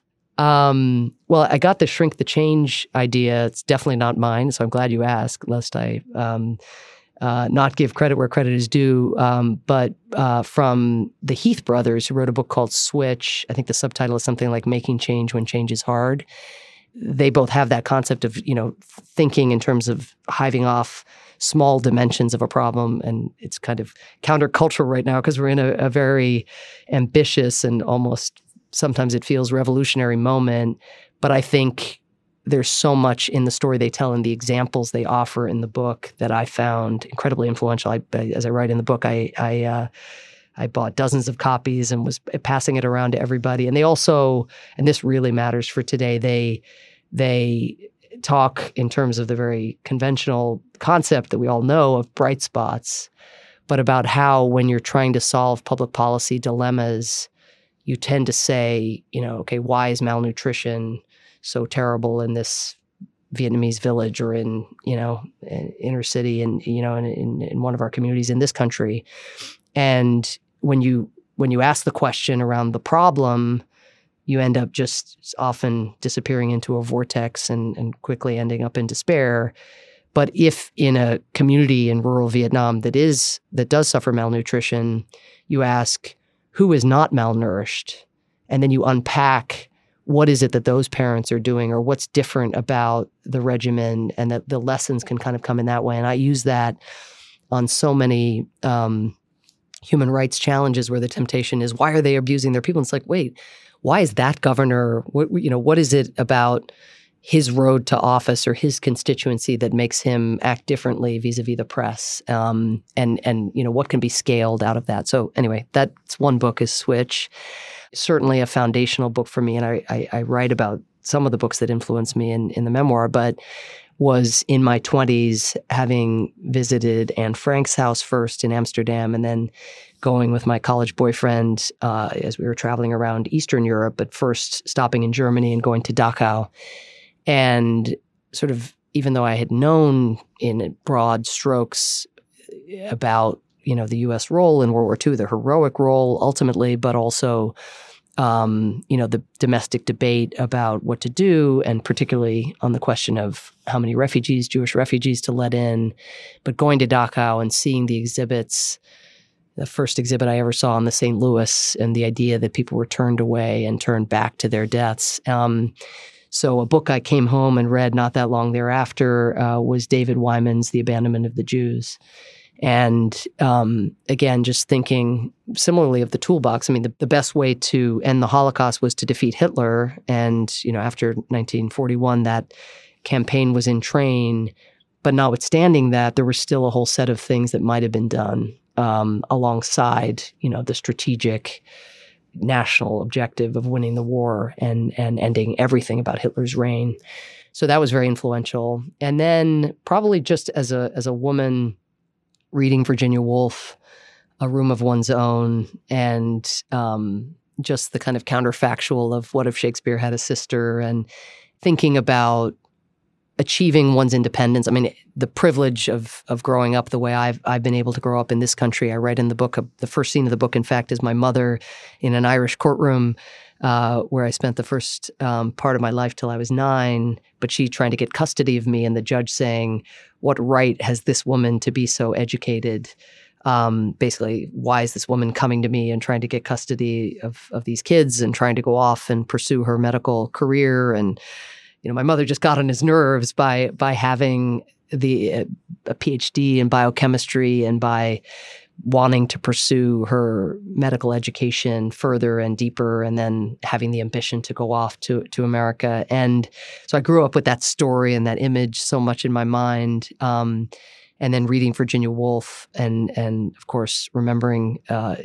Um, well, I got the shrink the change idea. It's definitely not mine, so I'm glad you asked, lest I um, uh, not give credit where credit is due. Um, but uh, from the Heath brothers, who wrote a book called Switch. I think the subtitle is something like Making Change When Change is Hard. They both have that concept of, you know, thinking in terms of hiving off small dimensions of a problem. And it's kind of countercultural right now because we're in a, a very ambitious and almost sometimes it feels revolutionary moment. But I think there's so much in the story they tell and the examples they offer in the book that I found incredibly influential. I, as I write in the book, I I, uh, I bought dozens of copies and was passing it around to everybody. And they also, and this really matters for today, they they talk in terms of the very conventional concept that we all know of bright spots, but about how when you're trying to solve public policy dilemmas, you tend to say, you know, okay, why is malnutrition so terrible in this Vietnamese village or in, you know, in inner city and, you know, in, in, in one of our communities in this country? And when you when you ask the question around the problem, you end up just often disappearing into a vortex and, and quickly ending up in despair. But if in a community in rural Vietnam that is that does suffer malnutrition, you ask who is not malnourished, and then you unpack what is it that those parents are doing or what's different about the regimen, and that the lessons can kind of come in that way. And I use that on so many um, human rights challenges where the temptation is, why are they abusing their people? And it's like, wait, why is that governor, what, you know, what is it about his road to office or his constituency that makes him act differently vis-a-vis the press? Um, and, and, you know, what can be scaled out of that? So anyway, that's one book is Switch. Certainly a foundational book for me. And I, I, I write about some of the books that influenced me in, in the memoir, but was in my twenties having visited Anne Frank's house first in Amsterdam and then going with my college boyfriend uh, as we were traveling around Eastern Europe, but first stopping in Germany and going to Dachau. And sort of, even though I had known in broad strokes about, you know, the U S role in World War Two, the heroic role ultimately, but also, um, you know, the domestic debate about what to do, and particularly on the question of how many refugees, Jewish refugees to let in. But going to Dachau and seeing the exhibits, the first exhibit I ever saw in the Saint Louis, and the idea that people were turned away and turned back to their deaths. Um, So a book I came home and read not that long thereafter uh, was David Wyman's The Abandonment of the Jews. And um, again, just thinking similarly of the toolbox. I mean, the, the best way to end the Holocaust was to defeat Hitler. And, you know, after nineteen forty-one, that campaign was in train. But notwithstanding that, there was still a whole set of things that might have been done um, alongside, you know, the strategic national objective of winning the war and and ending everything about Hitler's reign. So that was very influential. And then probably just as a as a woman reading Virginia Woolf, A Room of One's Own, and um, just the kind of counterfactual of what if Shakespeare had a sister, and thinking about achieving one's independence. I mean, the privilege of of growing up the way I've I've been able to grow up in this country. I write in the book, uh, the first scene of the book, in fact, is my mother in an Irish courtroom uh, where I spent the first um, part of my life till I was nine, but she trying to get custody of me, and the judge saying, what right has this woman to be so educated? Um, basically, why is this woman coming to me and trying to get custody of, of these kids and trying to go off and pursue her medical career? And you know, my mother just got on his nerves by by having the uh, a P H D in biochemistry and by wanting to pursue her medical education further and deeper, and then having the ambition to go off to to America. And so I grew up with that story and that image so much in my mind. Um, and then reading Virginia Woolf, and and of course remembering, uh,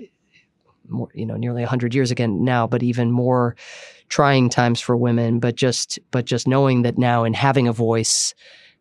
more, you know, nearly a hundred years again now, but even more trying times for women, but just but just knowing that now, in having a voice,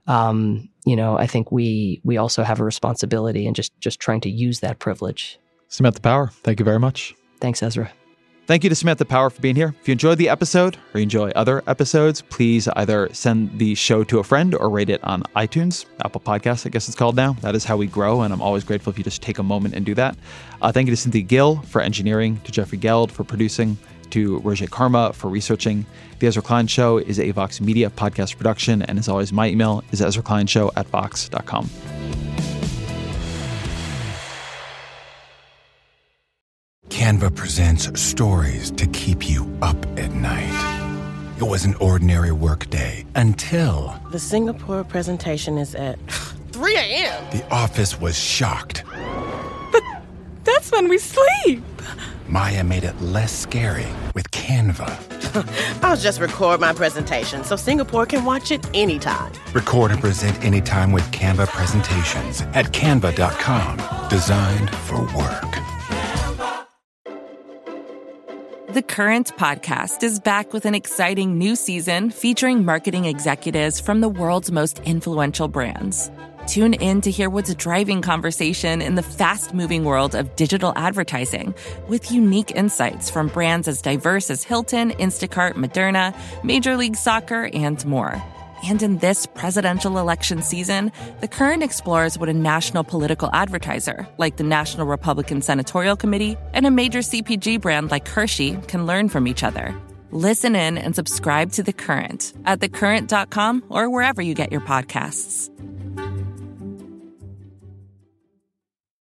um, you know, I think we we also have a responsibility, and just just trying to use that privilege. Samantha Power, thank you very much. Thanks, Ezra. Thank you to Samantha Power for being here. If you enjoyed the episode or you enjoy other episodes, please either send the show to a friend or rate it on iTunes, Apple Podcasts, I guess it's called now. That is how we grow, and I'm always grateful if you just take a moment and do that. Uh, thank you to Cynthia Gill for engineering, to Jeffrey Geld for producing, to Roger Karma for researching. The Ezra Klein Show is a Vox Media podcast production, and as always, my email is ezra klein show at vox dot com. Canva presents stories to keep you up at night. It was an ordinary workday until... The Singapore presentation is at three a.m. The office was shocked. But that's when we sleep. Maya made it less scary with Canva. I'll just record my presentation so Singapore can watch it anytime. Record and present anytime with Canva presentations at canva dot com. Designed for work. The Current podcast is back with an exciting new season featuring marketing executives from the world's most influential brands. Tune in to hear what's driving conversation in the fast-moving world of digital advertising, with unique insights from brands as diverse as Hilton, Instacart, Moderna, Major League Soccer, and more. And in this presidential election season, The Current explores what a national political advertiser, like the National Republican Senatorial Committee, and a major C P G brand like Hershey can learn from each other. Listen in and subscribe to The Current at the current dot com or wherever you get your podcasts.